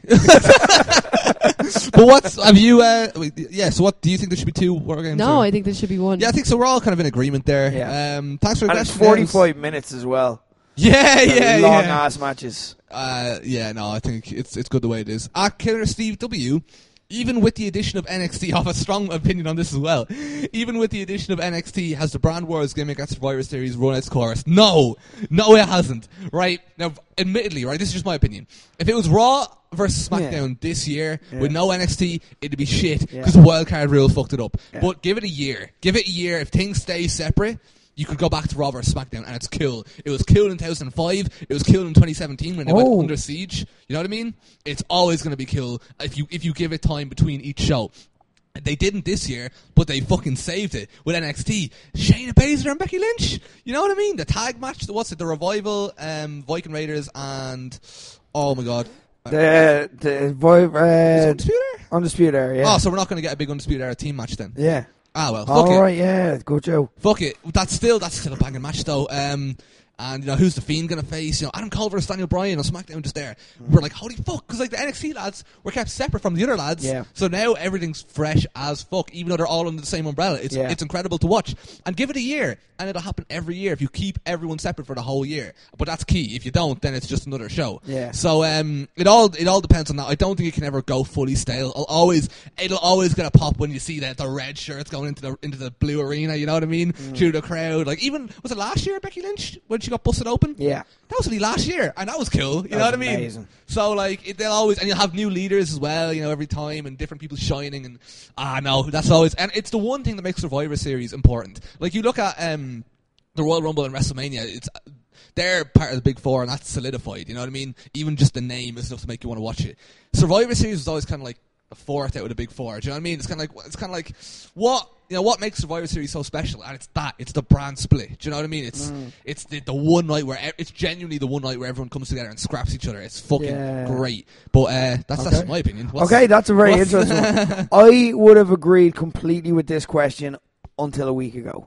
[SPEAKER 2] But what's, have you, uh, wait, yeah, so what, do you think there should be two War Games?
[SPEAKER 4] No,
[SPEAKER 2] or?
[SPEAKER 4] I think there should be one.
[SPEAKER 2] Yeah, I think so. We're all kind of in agreement there.
[SPEAKER 3] Yeah.
[SPEAKER 2] Um, thanks for the
[SPEAKER 3] And it's
[SPEAKER 2] question.
[SPEAKER 3] forty-five minutes as well.
[SPEAKER 2] Yeah, yeah,
[SPEAKER 3] long
[SPEAKER 2] yeah.
[SPEAKER 3] ass matches.
[SPEAKER 2] Uh, yeah, no, I think it's it's good the way it is. At Killer Steve W, even with the addition of N X T, I have a strong opinion on this as well. Even with the addition of N X T, has the Brand Wars gimmick at Survivor Series run its course? No, no, it hasn't. Right now, admittedly, right, this is just my opinion. If it was Raw versus SmackDown
[SPEAKER 3] Yeah.
[SPEAKER 2] this year
[SPEAKER 3] Yeah.
[SPEAKER 2] with no N X T, it'd be shit
[SPEAKER 3] Yeah.
[SPEAKER 2] because the wildcard rule fucked it up.
[SPEAKER 3] Yeah.
[SPEAKER 2] But give it a year. Give it a year. If things stay separate, you could go back to Raw versus SmackDown, and it's cool. It was cool in two thousand five. It was cool in twenty seventeen when they
[SPEAKER 3] Oh.
[SPEAKER 2] went under siege. You know what I mean? It's always going to be cool if you if you give it time between each show. They didn't this year, but they fucking saved it with N X T. Shayna Baszler and Becky Lynch. You know what I mean? The tag match. What's it? The Revival, um, Viking Raiders, and oh my god,
[SPEAKER 3] The the boy
[SPEAKER 2] is it
[SPEAKER 3] uh,
[SPEAKER 2] Undisputed Era?
[SPEAKER 3] Undisputed Era, yeah.
[SPEAKER 2] Oh, so we're not going to get a big Undisputed Era team match then?
[SPEAKER 3] yeah.
[SPEAKER 2] Ah well, fuck
[SPEAKER 3] All
[SPEAKER 2] it.
[SPEAKER 3] right, yeah. Good Joe.
[SPEAKER 2] Fuck it. That's still that's still a banging match though. Um, and you know who's the Fiend gonna face? You know Adam Cole versus Daniel Bryan on SmackDown just there. We're like, holy fuck, because like the N X T lads were kept separate from the other lads.
[SPEAKER 3] Yeah.
[SPEAKER 2] So now everything's fresh as fuck, even though they're all under the same umbrella. It's
[SPEAKER 3] Yeah.
[SPEAKER 2] it's incredible to watch. And give it a year, and it'll happen every year if you keep everyone separate for the whole year. But that's key. If you don't, then it's just another show.
[SPEAKER 3] Yeah.
[SPEAKER 2] So um, it all it all depends on that. I don't think it can ever go fully stale. I'll always it'll always get a pop when you see that the red shirts going into the into the blue arena. You know what I mean?
[SPEAKER 3] Mm.
[SPEAKER 2] Through the crowd. Like even was it last year Becky Lynch when she got busted open?
[SPEAKER 3] Yeah.
[SPEAKER 2] That was only last year, and that was cool. You
[SPEAKER 3] That
[SPEAKER 2] know
[SPEAKER 3] was
[SPEAKER 2] what I mean?
[SPEAKER 3] amazing.
[SPEAKER 2] So like it, they'll always, and you'll have new leaders as well. You know, every time, and different people shining, and ah no, that's always, and it's the one thing that makes Survivor Series important. Like you look at um the Royal Rumble and WrestleMania, it's they're part of the Big Four, and that's solidified. You know what I mean? Even just the name is enough to make you want to watch it. Survivor Series is always kind of like a fourth out of the Big Four. Do you know what I mean? It's kind of like it's kind of like what. You know what makes Survivor Series so special, and it's that it's the brand split. Do you know what I mean? It's
[SPEAKER 3] Mm.
[SPEAKER 2] it's the, the one night where e- it's genuinely the one night where everyone comes together and scraps each other. It's fucking
[SPEAKER 3] Yeah.
[SPEAKER 2] great. But uh, that's that's
[SPEAKER 3] Okay.
[SPEAKER 2] my opinion. What's-
[SPEAKER 3] Okay, that's a very
[SPEAKER 2] what's-
[SPEAKER 3] interesting one. I would have agreed completely with this question until a week ago.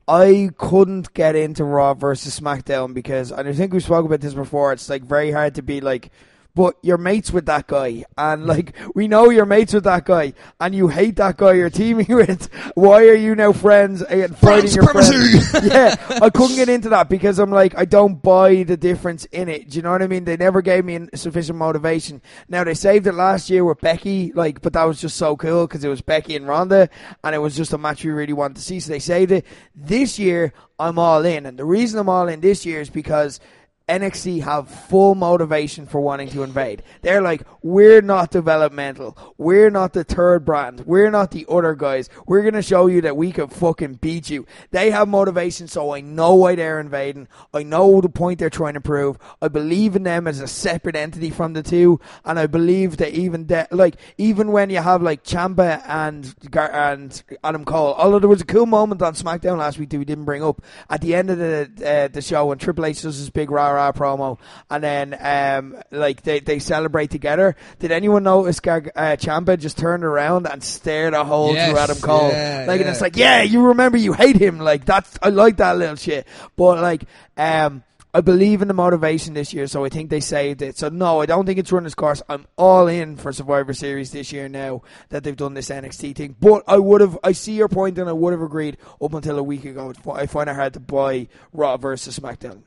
[SPEAKER 3] I couldn't get into Raw versus SmackDown because, and I think we spoke about this before, it's like very hard to be like but you're mates with that guy, and like we know you're mates with that guy, and you hate that guy you're teaming with. Why are you now friends and fighting your friends? Yeah, I couldn't get into that because I'm like, I don't buy the difference in it. Do you know what I mean? They never gave me sufficient motivation. Now they saved it last year with Becky, like, but that was just so cool because it was Becky and Ronda, and it was just a match we really wanted to see. So they saved it. This year, I'm all in, and the reason I'm all in this year is because N X T have full motivation for wanting to invade. They're like, we're not developmental. We're not the third brand. We're not the other guys. We're going to show you that we can fucking beat you. They have motivation, so I know why they're invading. I know the point they're trying to prove. I believe in them as a separate entity from the two, and I believe that even de- like even when you have like Ciampa and Gar- and Adam Cole, although there was a cool moment on SmackDown last week that we didn't bring up at the end of the uh, the show when Triple H does his big rah rah promo, and then um like they, they celebrate together. Did anyone notice Gar- uh, Ciampa just turned around and stared a hole
[SPEAKER 2] yes,
[SPEAKER 3] through Adam Cole?
[SPEAKER 2] Yeah,
[SPEAKER 3] like,
[SPEAKER 2] yeah.
[SPEAKER 3] and it's like, yeah, you remember you hate him. Like, that's, I like that little shit. But like, um, I believe in the motivation this year, so I think they saved it. So no, I don't think it's run its course. I'm all in for Survivor Series this year now that they've done this N X T thing. But I would have, I see your point, and I would have agreed up until a week ago. I find it hard to buy Raw versus SmackDown.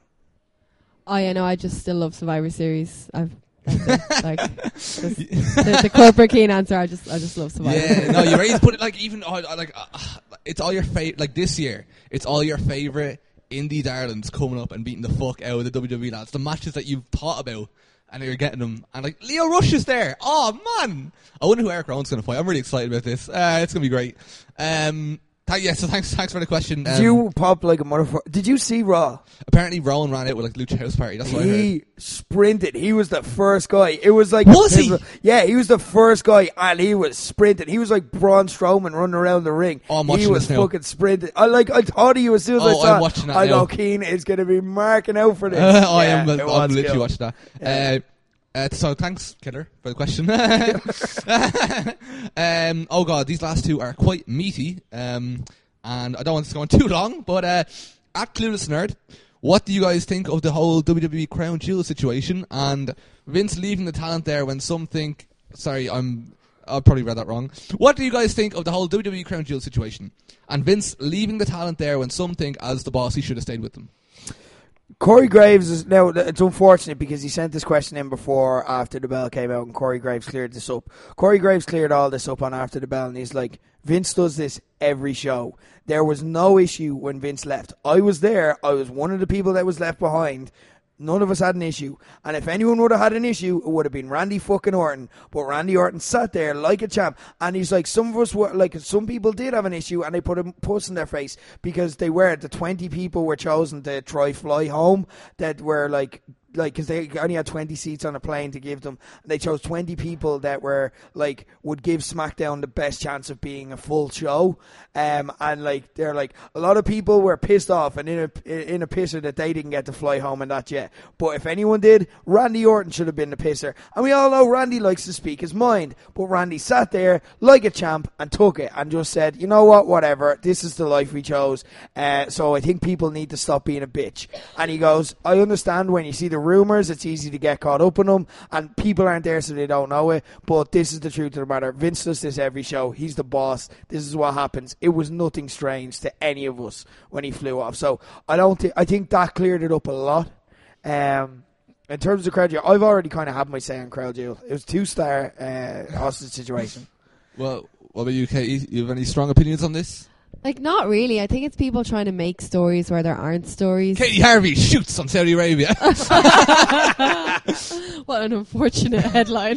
[SPEAKER 4] Oh yeah, no, I just still love Survivor Series. I've that's it. Like just, the, the corporate keen answer. I just I just love Survivor.
[SPEAKER 2] Yeah, no, you ready to put it like even oh, like uh, it's all your favorite. Like this year, it's all your favorite indie darlings coming up and beating the fuck out of the W W E lads. The matches that you've thought about and you're getting them. And like Leo Rush is there. Oh man, I wonder who Eric Rowan's going to fight. I'm really excited about this. Uh, it's going to be great. Um. Th- yeah, so thanks thanks for the question.
[SPEAKER 3] Did
[SPEAKER 2] um,
[SPEAKER 3] you pop like a motherfucker? Did you see Raw?
[SPEAKER 2] Apparently Rowan ran out with like Lucha House Party. That's what I heard.
[SPEAKER 3] He sprinted. He was the first guy. It was like...
[SPEAKER 2] Was he?
[SPEAKER 3] Yeah, he was the first guy, and he was sprinting. He was like Braun Strowman running around the ring.
[SPEAKER 2] Oh, I'm watching
[SPEAKER 3] he was
[SPEAKER 2] this now.
[SPEAKER 3] fucking sprinting. I like. I thought of you as soon as
[SPEAKER 2] Oh,
[SPEAKER 3] I saw
[SPEAKER 2] I'm watching that
[SPEAKER 3] I
[SPEAKER 2] now.
[SPEAKER 3] go, Keane is going to be marking out for this.
[SPEAKER 2] Uh, I
[SPEAKER 3] Yeah,
[SPEAKER 2] am.
[SPEAKER 3] it
[SPEAKER 2] I'm
[SPEAKER 3] was
[SPEAKER 2] literally
[SPEAKER 3] cool.
[SPEAKER 2] watching that.
[SPEAKER 3] Yeah.
[SPEAKER 2] Uh, uh, so thanks, Killer, for the question. um, oh god, these last two are quite meaty, um, and I don't want this to go on too long. But uh, at Clueless Nerd, what do you guys think of the whole W W E Crown Jewel situation and Vince leaving the talent there when some think? Sorry, I'm. I probably read that wrong. What do you guys think of the whole W W E Crown Jewel situation and Vince leaving the talent there when some think, as the boss, he should have stayed with them?
[SPEAKER 3] Corey Graves is now. It's unfortunate because he sent this question in before After the Bell came out, and Corey Graves cleared this up. Corey Graves cleared all this up on After the Bell, and he's like, Vince does this every show. There was no issue when Vince left. I was there. I was one of the people that was left behind. None of us had an issue. And if anyone would have had an issue, it would have been Randy fucking Orton. But Randy Orton sat there like a champ. And he's like, some of us were, like, some people did have an issue and they put a puss in their face because they were, the twenty people were chosen to try fly home that were like, like, because they only had twenty seats on a plane to give them. And they chose twenty people that were, like, would give SmackDown the best chance of being a full show. Um, and, like, they're like, a lot of people were pissed off and in a, in a pisser that they didn't get to fly home and that jet. But if anyone did, Randy Orton should have been the pisser. And we all know Randy likes to speak his mind. But Randy sat there like a champ and took it and just said, you know what, whatever, this is the life we chose. Uh, so I think people need to stop being a bitch. And he goes, I understand when you see the rumours, it's easy to get caught up in them, and people aren't there so they don't know it, but this is the truth of the matter. Vince does this every show. He's the boss. This is what happens. It was nothing strange to any of us when he flew off. So I don't think I think that cleared it up a lot. Um, in terms of Crowd Jewel, I've already kind of had my say on Crowd Jewel. It was two star uh, hostage situation.
[SPEAKER 2] Well, what about you, Katie? You have any strong opinions on this?
[SPEAKER 4] Like, not really. I think it's people trying to make stories where there aren't stories.
[SPEAKER 2] Katie Harvey shoots on Saudi Arabia.
[SPEAKER 4] What an unfortunate headline.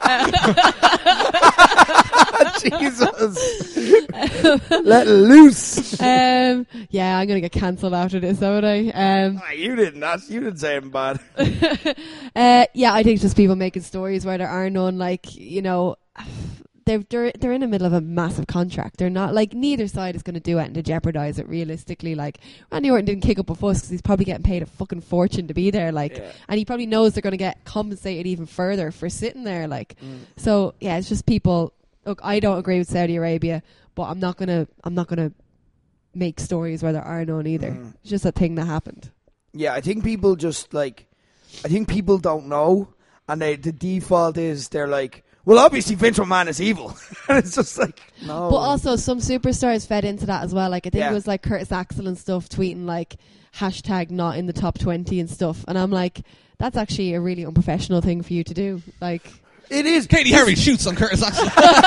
[SPEAKER 3] Jesus. Let loose.
[SPEAKER 4] um, yeah, I'm going to get cancelled after this, haven't I? Um,
[SPEAKER 3] Ah, you didn't. That's, you didn't say him bad.
[SPEAKER 4] uh, yeah, I think it's just people making stories where there are none. Like, you know, they're they're they're in the middle of a massive contract. They're not, like, neither side is going to do anything to jeopardize it realistically. Like, Randy Orton didn't kick up a fuss because he's probably getting paid a fucking fortune to be there. Like,
[SPEAKER 3] Yeah.
[SPEAKER 4] and he probably knows they're going to get compensated even further for sitting there. Like,
[SPEAKER 3] Mm.
[SPEAKER 4] so yeah, it's just people. Look, I don't agree with Saudi Arabia, but I'm not gonna I'm not gonna make stories where there are none either.
[SPEAKER 3] Mm.
[SPEAKER 4] It's just a thing that happened.
[SPEAKER 3] Yeah, I think people just, like, I think people don't know, and they, the default is they're like, well, obviously Vince McMahon is evil. And it's just like, no.
[SPEAKER 4] But also some superstars fed into that as well. Like I think
[SPEAKER 3] Yeah.
[SPEAKER 4] it was like Curtis Axel and stuff tweeting like hashtag not in the top twenty and stuff. And I'm like, that's actually a really unprofessional thing for you to do. Like,
[SPEAKER 3] It is.
[SPEAKER 2] Katie Harry shoots on Curtis Axel.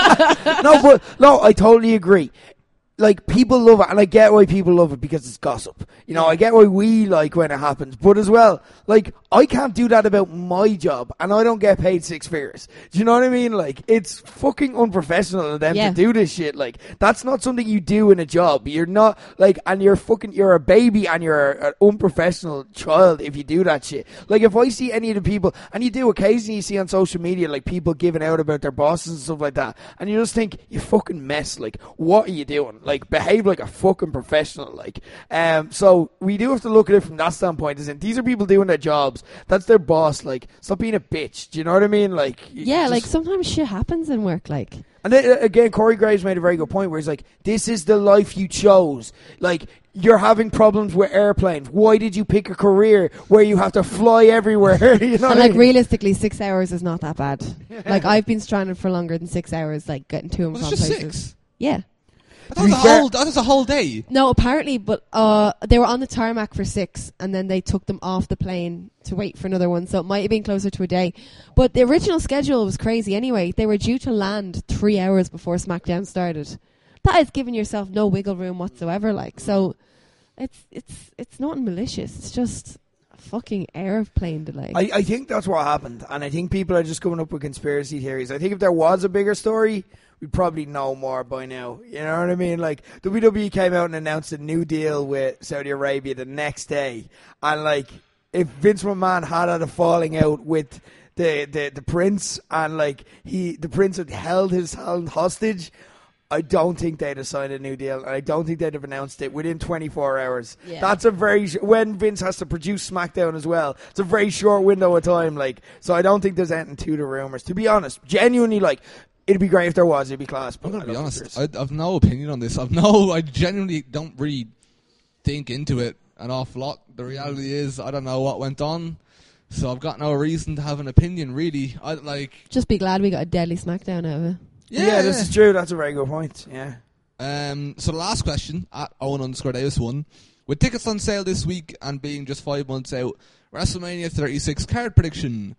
[SPEAKER 3] no, but no, I totally agree. Like, people love it, and I get why people love it because it's gossip. You know, I get why we like when it happens. But as well, like, I can't do that about my job, and I don't get paid six figures. Do you know what I mean? Like, it's fucking unprofessional of them
[SPEAKER 4] Yeah.
[SPEAKER 3] to do this shit. Like, that's not something you do in a job. You're not, like, and you're fucking, you're a baby, and you're an unprofessional child if you do that shit. Like, if I see any of the people, and you do occasionally you see on social media, like, people giving out about their bosses and stuff like that, and you just think, you fucking mess. Like, what are you doing? Like, behave like a fucking professional. Like, um, so we do have to look at it from that standpoint. As in, these are people doing their jobs. That's their boss. Like, stop being a bitch. Do you know what I mean? Like, you
[SPEAKER 4] yeah,
[SPEAKER 3] just-
[SPEAKER 4] like sometimes shit happens in work. Like,
[SPEAKER 3] And then, uh, again, Corey Graves made a very good point where he's like, this is the life you chose. Like, you're having problems with airplanes. Why did you pick a career where you have to fly everywhere? you know what
[SPEAKER 4] and
[SPEAKER 3] I
[SPEAKER 4] like
[SPEAKER 3] mean?
[SPEAKER 4] realistically, six hours is not that bad. Like I've been stranded for longer than six hours, like getting to and
[SPEAKER 2] Well,
[SPEAKER 4] from
[SPEAKER 2] it's just
[SPEAKER 4] places.
[SPEAKER 2] six.
[SPEAKER 4] Yeah.
[SPEAKER 2] That was, a
[SPEAKER 3] be fair-
[SPEAKER 2] whole, that was a whole day.
[SPEAKER 4] No, apparently, but uh, they were on the tarmac for six, and then they took them off the plane to wait for another one. So it might have been closer to a day. But the original schedule was crazy. Anyway, they were due to land three hours before SmackDown started. That is giving yourself no wiggle room whatsoever. Like, so it's it's it's not malicious. It's just a fucking airplane delay.
[SPEAKER 3] I, I think that's what happened. And I think people are just coming up with conspiracy theories. I think if there was a bigger story, we'd probably know more by now. You know what I mean? Like, W W E came out and announced a new deal with Saudi Arabia the next day. And, like, if Vince McMahon had had a falling out with the, the, the prince and, like, he the prince had held his hand hostage, I don't think they'd have signed a new deal. And I don't think they'd have announced it within twenty-four hours.
[SPEAKER 4] Yeah.
[SPEAKER 3] That's a very... Sh- when Vince has to produce SmackDown as well, it's a very short window of time. Like, so I don't think there's anything to the rumours. To be honest, genuinely, like... It'd be great if there was. It'd be class.
[SPEAKER 2] I'm
[SPEAKER 3] but
[SPEAKER 2] going
[SPEAKER 3] I
[SPEAKER 2] to be
[SPEAKER 3] don't think
[SPEAKER 2] honest.
[SPEAKER 3] there is.
[SPEAKER 2] I, I've no opinion on this. I've no. I genuinely don't really think into it an awful lot. The reality is, I don't know what went on, so I've got no reason to have an opinion. Really, I like.
[SPEAKER 4] just be glad we got a deadly SmackDown out of it.
[SPEAKER 3] Yeah, this is true. That's a very good point. Yeah.
[SPEAKER 2] Um, so the last question at Owen underscore Davis one. With tickets on sale this week and being just five months out, WrestleMania thirty-six card prediction.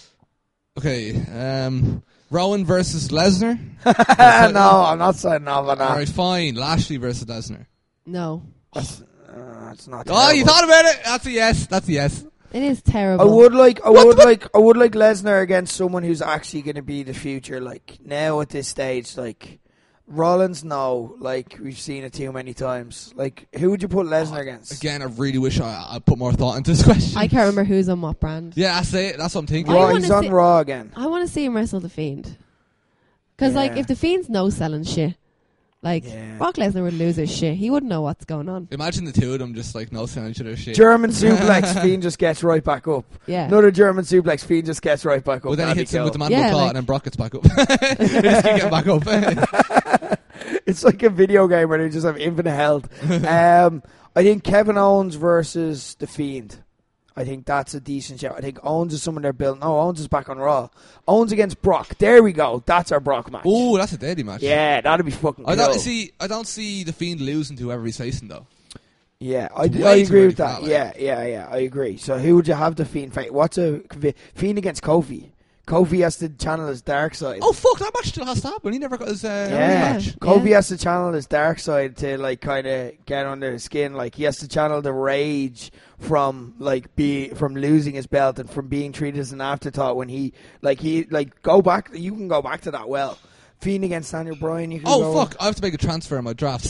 [SPEAKER 2] Okay, um, Rowan versus Lesnar.
[SPEAKER 3] no, I'm not signing off on that.
[SPEAKER 2] Alright, fine. Lashley versus Lesnar.
[SPEAKER 4] No.
[SPEAKER 3] That's, uh, it's not.
[SPEAKER 2] Oh, you
[SPEAKER 3] terrible.
[SPEAKER 2] thought about it? That's a yes. That's a yes.
[SPEAKER 4] It is
[SPEAKER 3] I
[SPEAKER 4] terrible.
[SPEAKER 3] would like. I would like. I would like Lesnar against someone who's actually going to be the future. Like now at this stage, like Rollins. No, like we've seen it too many times. Like who would you put Lesnar against?
[SPEAKER 2] Again, I really wish I, I put more thought into this question.
[SPEAKER 4] I can't remember who's on what brand.
[SPEAKER 2] Yeah, that's it. That's what I'm thinking.
[SPEAKER 4] I
[SPEAKER 3] Raw,
[SPEAKER 4] wanna
[SPEAKER 3] he's on
[SPEAKER 4] see-
[SPEAKER 3] Raw again.
[SPEAKER 4] I want to see him wrestle The Fiend. Because, like,
[SPEAKER 3] Yeah.
[SPEAKER 4] if The Fiend's no selling shit, like,
[SPEAKER 3] Yeah.
[SPEAKER 4] Brock Lesnar would lose his shit. He wouldn't know what's going on.
[SPEAKER 2] Imagine the two of them just like no sound each other's shit.
[SPEAKER 3] German suplex. Fiend just gets right back up.
[SPEAKER 4] Yeah.
[SPEAKER 3] Another German suplex. Fiend just gets right back up.
[SPEAKER 2] Well, then he
[SPEAKER 3] That'd be
[SPEAKER 2] hits him with the
[SPEAKER 3] cool.
[SPEAKER 2] mandible
[SPEAKER 4] Yeah,
[SPEAKER 2] claw
[SPEAKER 4] like-
[SPEAKER 2] and then Brock gets back up. They just keep getting back up.
[SPEAKER 3] It's like a video game where they just have infinite health. um, I think Kevin Owens versus The Fiend. I think that's a decent shout. I think Owens is someone they're building. No, Owens is back on Raw. Owens against Brock. There we go. That's our Brock match.
[SPEAKER 2] Oh, that's a deadly match.
[SPEAKER 3] Yeah, that'd be fucking
[SPEAKER 2] I
[SPEAKER 3] cool.
[SPEAKER 2] don't see. I don't see the Fiend losing to whoever he's facing though.
[SPEAKER 3] Yeah, I,
[SPEAKER 2] Way
[SPEAKER 3] I
[SPEAKER 2] too
[SPEAKER 3] agree
[SPEAKER 2] early
[SPEAKER 3] with
[SPEAKER 2] for
[SPEAKER 3] that.
[SPEAKER 2] that, like.
[SPEAKER 3] Yeah, yeah, yeah. I agree. So who would you have the Fiend fight? What's a Fiend against Kofi? Kofi has to channel his dark side.
[SPEAKER 2] Oh fuck! That match still has to happen. He never got his uh,
[SPEAKER 3] Yeah,
[SPEAKER 2] rematch.
[SPEAKER 3] Kofi
[SPEAKER 4] Yeah.
[SPEAKER 3] has to channel his dark side to like kind of get under his skin. Like he has to channel the rage from like be from losing his belt and from being treated as an afterthought when he like he like go back. You can go back to that well. Fiend against Daniel Bryan. You can
[SPEAKER 2] Oh
[SPEAKER 3] go,
[SPEAKER 2] fuck! I have to make a transfer in my drafts.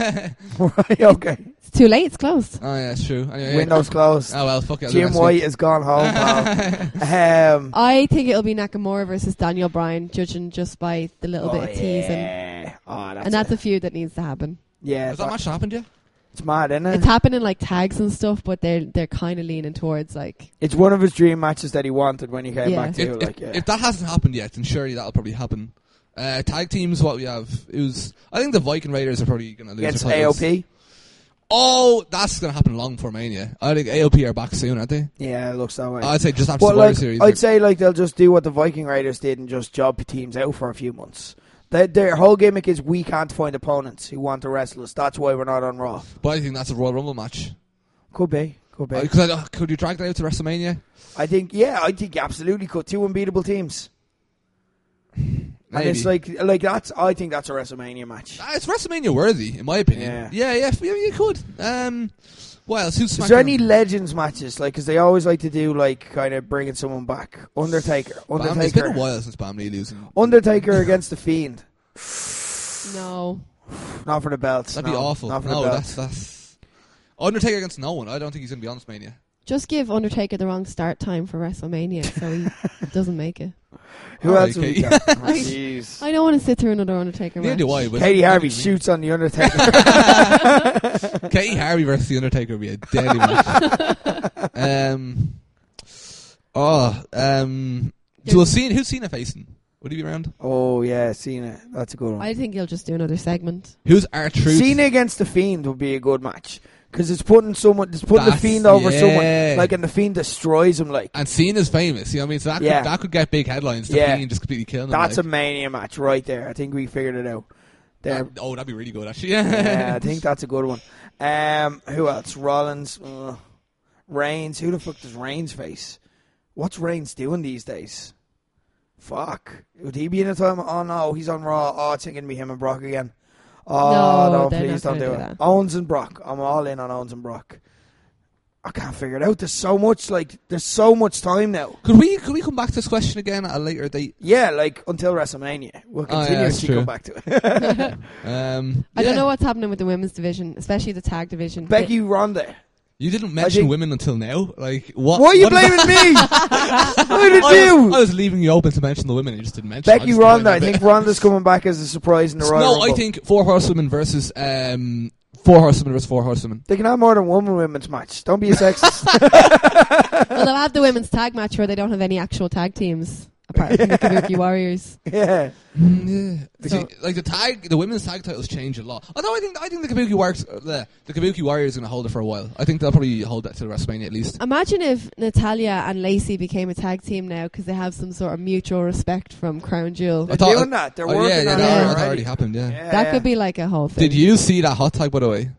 [SPEAKER 2] oh
[SPEAKER 3] right, okay.
[SPEAKER 4] It's too late. It's closed.
[SPEAKER 2] yeah, it's true. Anyway,
[SPEAKER 3] Windows closed.
[SPEAKER 2] Oh well, fuck it. I'll do
[SPEAKER 3] Jim
[SPEAKER 2] next
[SPEAKER 3] White
[SPEAKER 2] week.
[SPEAKER 3] has gone home, pal. um,
[SPEAKER 4] I think it'll be Nakamura versus Daniel Bryan, judging just by the little
[SPEAKER 3] oh,
[SPEAKER 4] bit of teasing.
[SPEAKER 3] yeah. Oh, that's
[SPEAKER 4] And that's
[SPEAKER 3] a,
[SPEAKER 4] a feud that needs to happen.
[SPEAKER 3] yeah.
[SPEAKER 2] Has that
[SPEAKER 3] that-
[SPEAKER 2] match happened yet?
[SPEAKER 3] It's mad, isn't it?
[SPEAKER 4] It's happening like tags and stuff, but they're they're kind of leaning towards like
[SPEAKER 3] It's one of his dream matches that he wanted when he came
[SPEAKER 4] Yeah.
[SPEAKER 3] back to
[SPEAKER 2] If,
[SPEAKER 3] it.
[SPEAKER 2] if,
[SPEAKER 3] Like, yeah.
[SPEAKER 2] if that hasn't happened yet, then surely that'll probably happen. Uh, tag teams, what we have? It was. I think the Viking Raiders are probably going to lose
[SPEAKER 3] against
[SPEAKER 2] their
[SPEAKER 3] A O
[SPEAKER 2] titles.
[SPEAKER 3] P.
[SPEAKER 2] Oh, that's going to happen long before Mania. I think A O P are back soon, aren't they?
[SPEAKER 3] Yeah, it looks that way.
[SPEAKER 2] I'd say just after
[SPEAKER 3] But
[SPEAKER 2] Survivor
[SPEAKER 3] like,
[SPEAKER 2] Series.
[SPEAKER 3] I'd say like they'll just do what the Viking Raiders did and just job teams out for a few months. Their, their whole gimmick is we can't find opponents who want to wrestle us. That's why we're not on Raw.
[SPEAKER 2] But I think that's a Royal Rumble match.
[SPEAKER 3] Could be. Could be.
[SPEAKER 2] Uh, could, I, could you drag that out to WrestleMania?
[SPEAKER 3] I think, yeah, I think you absolutely could. Two unbeatable teams.
[SPEAKER 2] Maybe.
[SPEAKER 3] And it's like, like that's. I think that's a WrestleMania match.
[SPEAKER 2] Uh, it's WrestleMania worthy, in my opinion.
[SPEAKER 3] Yeah.
[SPEAKER 2] yeah, yeah, yeah, you could. Um, what else? Who's
[SPEAKER 3] Is there
[SPEAKER 2] SmackDown?
[SPEAKER 3] any Legends matches? Like, because they always like to do, like, kind of bringing someone back. Undertaker.
[SPEAKER 2] Bam,
[SPEAKER 3] Undertaker.
[SPEAKER 2] it's been a while since Bam Lee losing.
[SPEAKER 3] Undertaker against The Fiend.
[SPEAKER 4] No.
[SPEAKER 3] Not for the belts.
[SPEAKER 2] That'd
[SPEAKER 3] no.
[SPEAKER 2] be awful.
[SPEAKER 3] Not for
[SPEAKER 2] No,
[SPEAKER 3] the
[SPEAKER 2] that's
[SPEAKER 3] belts.
[SPEAKER 2] that's Undertaker against no one. I don't think he's going to be on this Mania.
[SPEAKER 4] Just give Undertaker the wrong start time for WrestleMania so he doesn't make it.
[SPEAKER 3] Who
[SPEAKER 2] All
[SPEAKER 3] else
[SPEAKER 2] right,
[SPEAKER 3] have we
[SPEAKER 2] Katie.
[SPEAKER 3] got? Oh, Jeez.
[SPEAKER 4] I don't want to sit through another Undertaker
[SPEAKER 2] Neither
[SPEAKER 4] match.
[SPEAKER 2] do I. But
[SPEAKER 3] Katie Harvey shoots on the Undertaker.
[SPEAKER 2] Katie Harvey versus the Undertaker would be a deadly match. um, oh, um, so we'll see who's Cena facing. Would he be around?
[SPEAKER 3] Oh yeah, Cena. That's a good one.
[SPEAKER 4] I think he'll just do another segment.
[SPEAKER 2] Who's R-Truth?
[SPEAKER 3] Cena against the Fiend would be a good match because it's putting someone, it's putting
[SPEAKER 2] That's-
[SPEAKER 3] the Fiend over
[SPEAKER 2] yeah.
[SPEAKER 3] someone, like, and the Fiend destroys him. Like,
[SPEAKER 2] And Cena's famous. You know what I mean? So that,
[SPEAKER 3] Yeah.
[SPEAKER 2] could, that could get big headlines. The
[SPEAKER 3] Yeah.
[SPEAKER 2] Fiend just completely killing him.
[SPEAKER 3] that's
[SPEAKER 2] like.
[SPEAKER 3] a Mania match right there. I think we figured it out. There,
[SPEAKER 2] Uh, oh, that'd be really good, actually.
[SPEAKER 3] yeah, I think that's a good one. Um, who else? Rollins, uh, Reigns. Who the fuck does Reigns face? What's Reigns doing these days? Fuck. Would he be in a time? Oh no, he's on Raw. Oh, it's going to be him and Brock again. Oh
[SPEAKER 4] No,
[SPEAKER 3] no,
[SPEAKER 4] they're
[SPEAKER 3] please
[SPEAKER 4] not
[SPEAKER 3] don't do
[SPEAKER 4] gonna
[SPEAKER 3] it.
[SPEAKER 4] do that.
[SPEAKER 3] Owens and Brock. I'm all in on Owens and Brock. I can't figure it out. There's so much, like, there's so much time now.
[SPEAKER 2] Could we could we come back to this question again at a later date?
[SPEAKER 3] Yeah, like, until WrestleMania. We'll
[SPEAKER 2] Oh, yeah,
[SPEAKER 3] continue
[SPEAKER 2] that's
[SPEAKER 3] to
[SPEAKER 2] true.
[SPEAKER 3] come back to it.
[SPEAKER 2] Um,
[SPEAKER 4] I
[SPEAKER 2] yeah.
[SPEAKER 4] don't know what's happening with the women's division, especially the tag division.
[SPEAKER 3] Becky Ronda.
[SPEAKER 2] You didn't mention
[SPEAKER 3] think-
[SPEAKER 2] women until now. Like what?
[SPEAKER 3] Why are you
[SPEAKER 2] what is
[SPEAKER 3] blaming
[SPEAKER 2] that?
[SPEAKER 3] me? Why did
[SPEAKER 2] I,
[SPEAKER 3] you?
[SPEAKER 2] was, I was leaving you open to mention the women. And you just didn't mention. I
[SPEAKER 3] Becky
[SPEAKER 2] just
[SPEAKER 3] Ronda.
[SPEAKER 2] thought
[SPEAKER 3] I
[SPEAKER 2] about
[SPEAKER 3] think
[SPEAKER 2] it.
[SPEAKER 3] Ronda's coming back as a surprise in the Royal
[SPEAKER 2] No,
[SPEAKER 3] Rumble.
[SPEAKER 2] I think four horsewomen versus um, four horsewomen versus four horsewomen.
[SPEAKER 3] They can have more than one women's match. Don't be a sexist.
[SPEAKER 4] Well, they'll have the women's tag match where they don't have any actual tag teams apart from the Kabuki Warriors.
[SPEAKER 3] yeah.
[SPEAKER 2] Yeah,
[SPEAKER 4] So-
[SPEAKER 2] See, like the tag, the women's tag titles change a lot. Although I think I think the Kabuki Warriors, uh, the, the Kabuki Warriors, are going to hold it for a while. I think they'll probably hold that to WrestleMania at least.
[SPEAKER 4] Imagine if Natalia and Lacey became a tag team now because they have some sort of mutual respect from Crown Jewel.
[SPEAKER 3] They're
[SPEAKER 2] I thought-
[SPEAKER 3] doing that. They're
[SPEAKER 2] Oh,
[SPEAKER 3] working
[SPEAKER 2] yeah, yeah,
[SPEAKER 3] on
[SPEAKER 2] that,
[SPEAKER 3] it
[SPEAKER 4] Yeah.
[SPEAKER 2] already,
[SPEAKER 3] already.
[SPEAKER 2] that already happened. Yeah.
[SPEAKER 3] Yeah,
[SPEAKER 4] That
[SPEAKER 3] yeah.
[SPEAKER 4] could be like a whole thing.
[SPEAKER 2] Did you see that hot tag, by the way?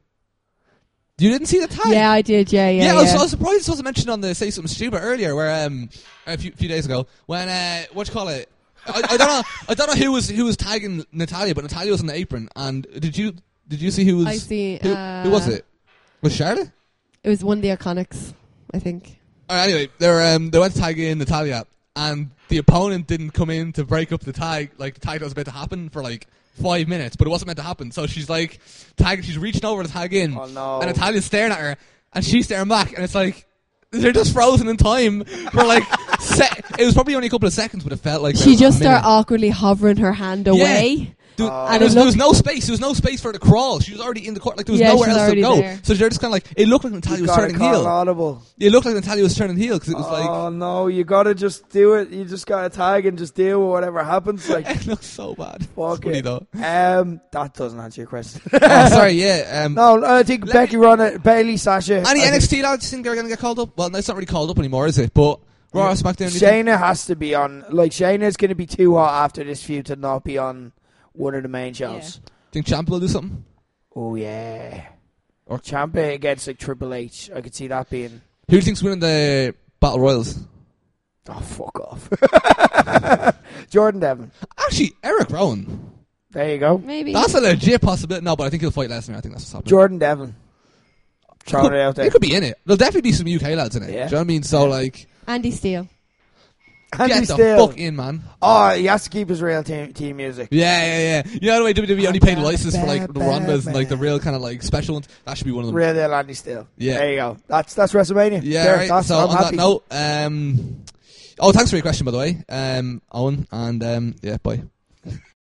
[SPEAKER 2] You didn't see the tag?
[SPEAKER 4] Yeah, I did. Yeah, yeah,
[SPEAKER 2] Yeah,
[SPEAKER 4] yeah.
[SPEAKER 2] I, was, I was surprised this wasn't mentioned on the Say Something Stupid earlier, where um a few, few days ago when uh what you call it. I, I don't know. I don't know who was who was tagging Natalia, but Natalia was on the apron. And did you did you see who was?
[SPEAKER 4] I see.
[SPEAKER 2] Who,
[SPEAKER 4] uh,
[SPEAKER 2] who was it? Was Charlotte?
[SPEAKER 4] It was one of the Iconics, I think.
[SPEAKER 2] Uh, anyway, they were, um, they went to tag in Natalia, and the opponent didn't come in to break up the tag. Like the tag that was about to happen for like five minutes, but it wasn't meant to happen. So she's like tag. She's reaching over to tag in,
[SPEAKER 3] Oh, no.
[SPEAKER 2] and Natalia's staring at her, and she's staring back, and it's like. They're just frozen in time for like. Se- it was probably only a couple of seconds, but it felt like
[SPEAKER 4] She
[SPEAKER 2] a
[SPEAKER 4] just
[SPEAKER 2] minute.
[SPEAKER 4] started awkwardly hovering her hand away.
[SPEAKER 2] Dude,
[SPEAKER 3] Oh.
[SPEAKER 2] and
[SPEAKER 4] And
[SPEAKER 2] there was,
[SPEAKER 4] it
[SPEAKER 2] there was
[SPEAKER 4] looked-
[SPEAKER 2] no space. There was no space for her to crawl. She was already in the court. Like there was
[SPEAKER 4] Yeah,
[SPEAKER 2] nowhere
[SPEAKER 4] she was
[SPEAKER 2] else to
[SPEAKER 4] already
[SPEAKER 2] go.
[SPEAKER 4] there.
[SPEAKER 2] So they're just kind of like. It looked like Natalia
[SPEAKER 3] You
[SPEAKER 2] was
[SPEAKER 3] gotta
[SPEAKER 2] turning
[SPEAKER 3] call
[SPEAKER 2] heel.
[SPEAKER 3] audible.
[SPEAKER 2] It looked like Natalia was turning heel because it was like.
[SPEAKER 3] Oh no, you gotta just do it. You just gotta tag and just deal with whatever happens. Like,
[SPEAKER 2] It looks so bad.
[SPEAKER 3] fuck
[SPEAKER 2] It's funny
[SPEAKER 3] it.
[SPEAKER 2] though.
[SPEAKER 3] Um, that doesn't answer your question.
[SPEAKER 2] Oh, sorry. Yeah. Um,
[SPEAKER 3] No, I think
[SPEAKER 2] Let
[SPEAKER 3] Becky Ronda, Bailey, Sasha.
[SPEAKER 2] Any
[SPEAKER 3] I think
[SPEAKER 2] N X T lads think they're going to get called up? Well, no, it's not really called up anymore, is it? But Raw, SmackDown. anything?
[SPEAKER 3] Shayna has to be on. Like, Shayna's going to be too hot after this feud to not be on one of the main shows.
[SPEAKER 2] Think Ciampa will do something?
[SPEAKER 3] Oh yeah.
[SPEAKER 2] Or-
[SPEAKER 3] Or Ciampa against like Triple H. I could see that being.
[SPEAKER 2] Who do you think's winning the Battle Royals?
[SPEAKER 3] Oh fuck off. Jordan Devlin.
[SPEAKER 2] Actually, Eric Rowan.
[SPEAKER 3] There you go.
[SPEAKER 4] Maybe.
[SPEAKER 2] That's a legit possibility. No, but I think he'll fight Lesnar. I think that's what's happening.
[SPEAKER 3] Jordan Devlin. Throwing
[SPEAKER 2] could,
[SPEAKER 3] it out there.
[SPEAKER 2] They could be in it. There'll definitely be some U K lads in it.
[SPEAKER 3] Yeah.
[SPEAKER 2] Do you know what I mean? So,
[SPEAKER 3] Yeah.
[SPEAKER 2] like,
[SPEAKER 4] Andy Steele.
[SPEAKER 3] Andy
[SPEAKER 2] get the
[SPEAKER 3] Steele.
[SPEAKER 2] fuck in, man.
[SPEAKER 3] Oh, he has to keep his real team, team music.
[SPEAKER 2] Yeah, yeah, yeah. You know the way W W E only paid license for, like, the Rondas and, like, the real kind of, like, special ones? That should be one of them.
[SPEAKER 3] Real deal Andy Steele.
[SPEAKER 2] Yeah.
[SPEAKER 3] There you go. That's that's WrestleMania.
[SPEAKER 2] Yeah,
[SPEAKER 3] There,
[SPEAKER 2] right.
[SPEAKER 3] that's,
[SPEAKER 2] So,
[SPEAKER 3] I'm
[SPEAKER 2] on
[SPEAKER 3] happy.
[SPEAKER 2] that note, um... Oh, thanks for your question, by the way, um, Owen, and, um, yeah, bye.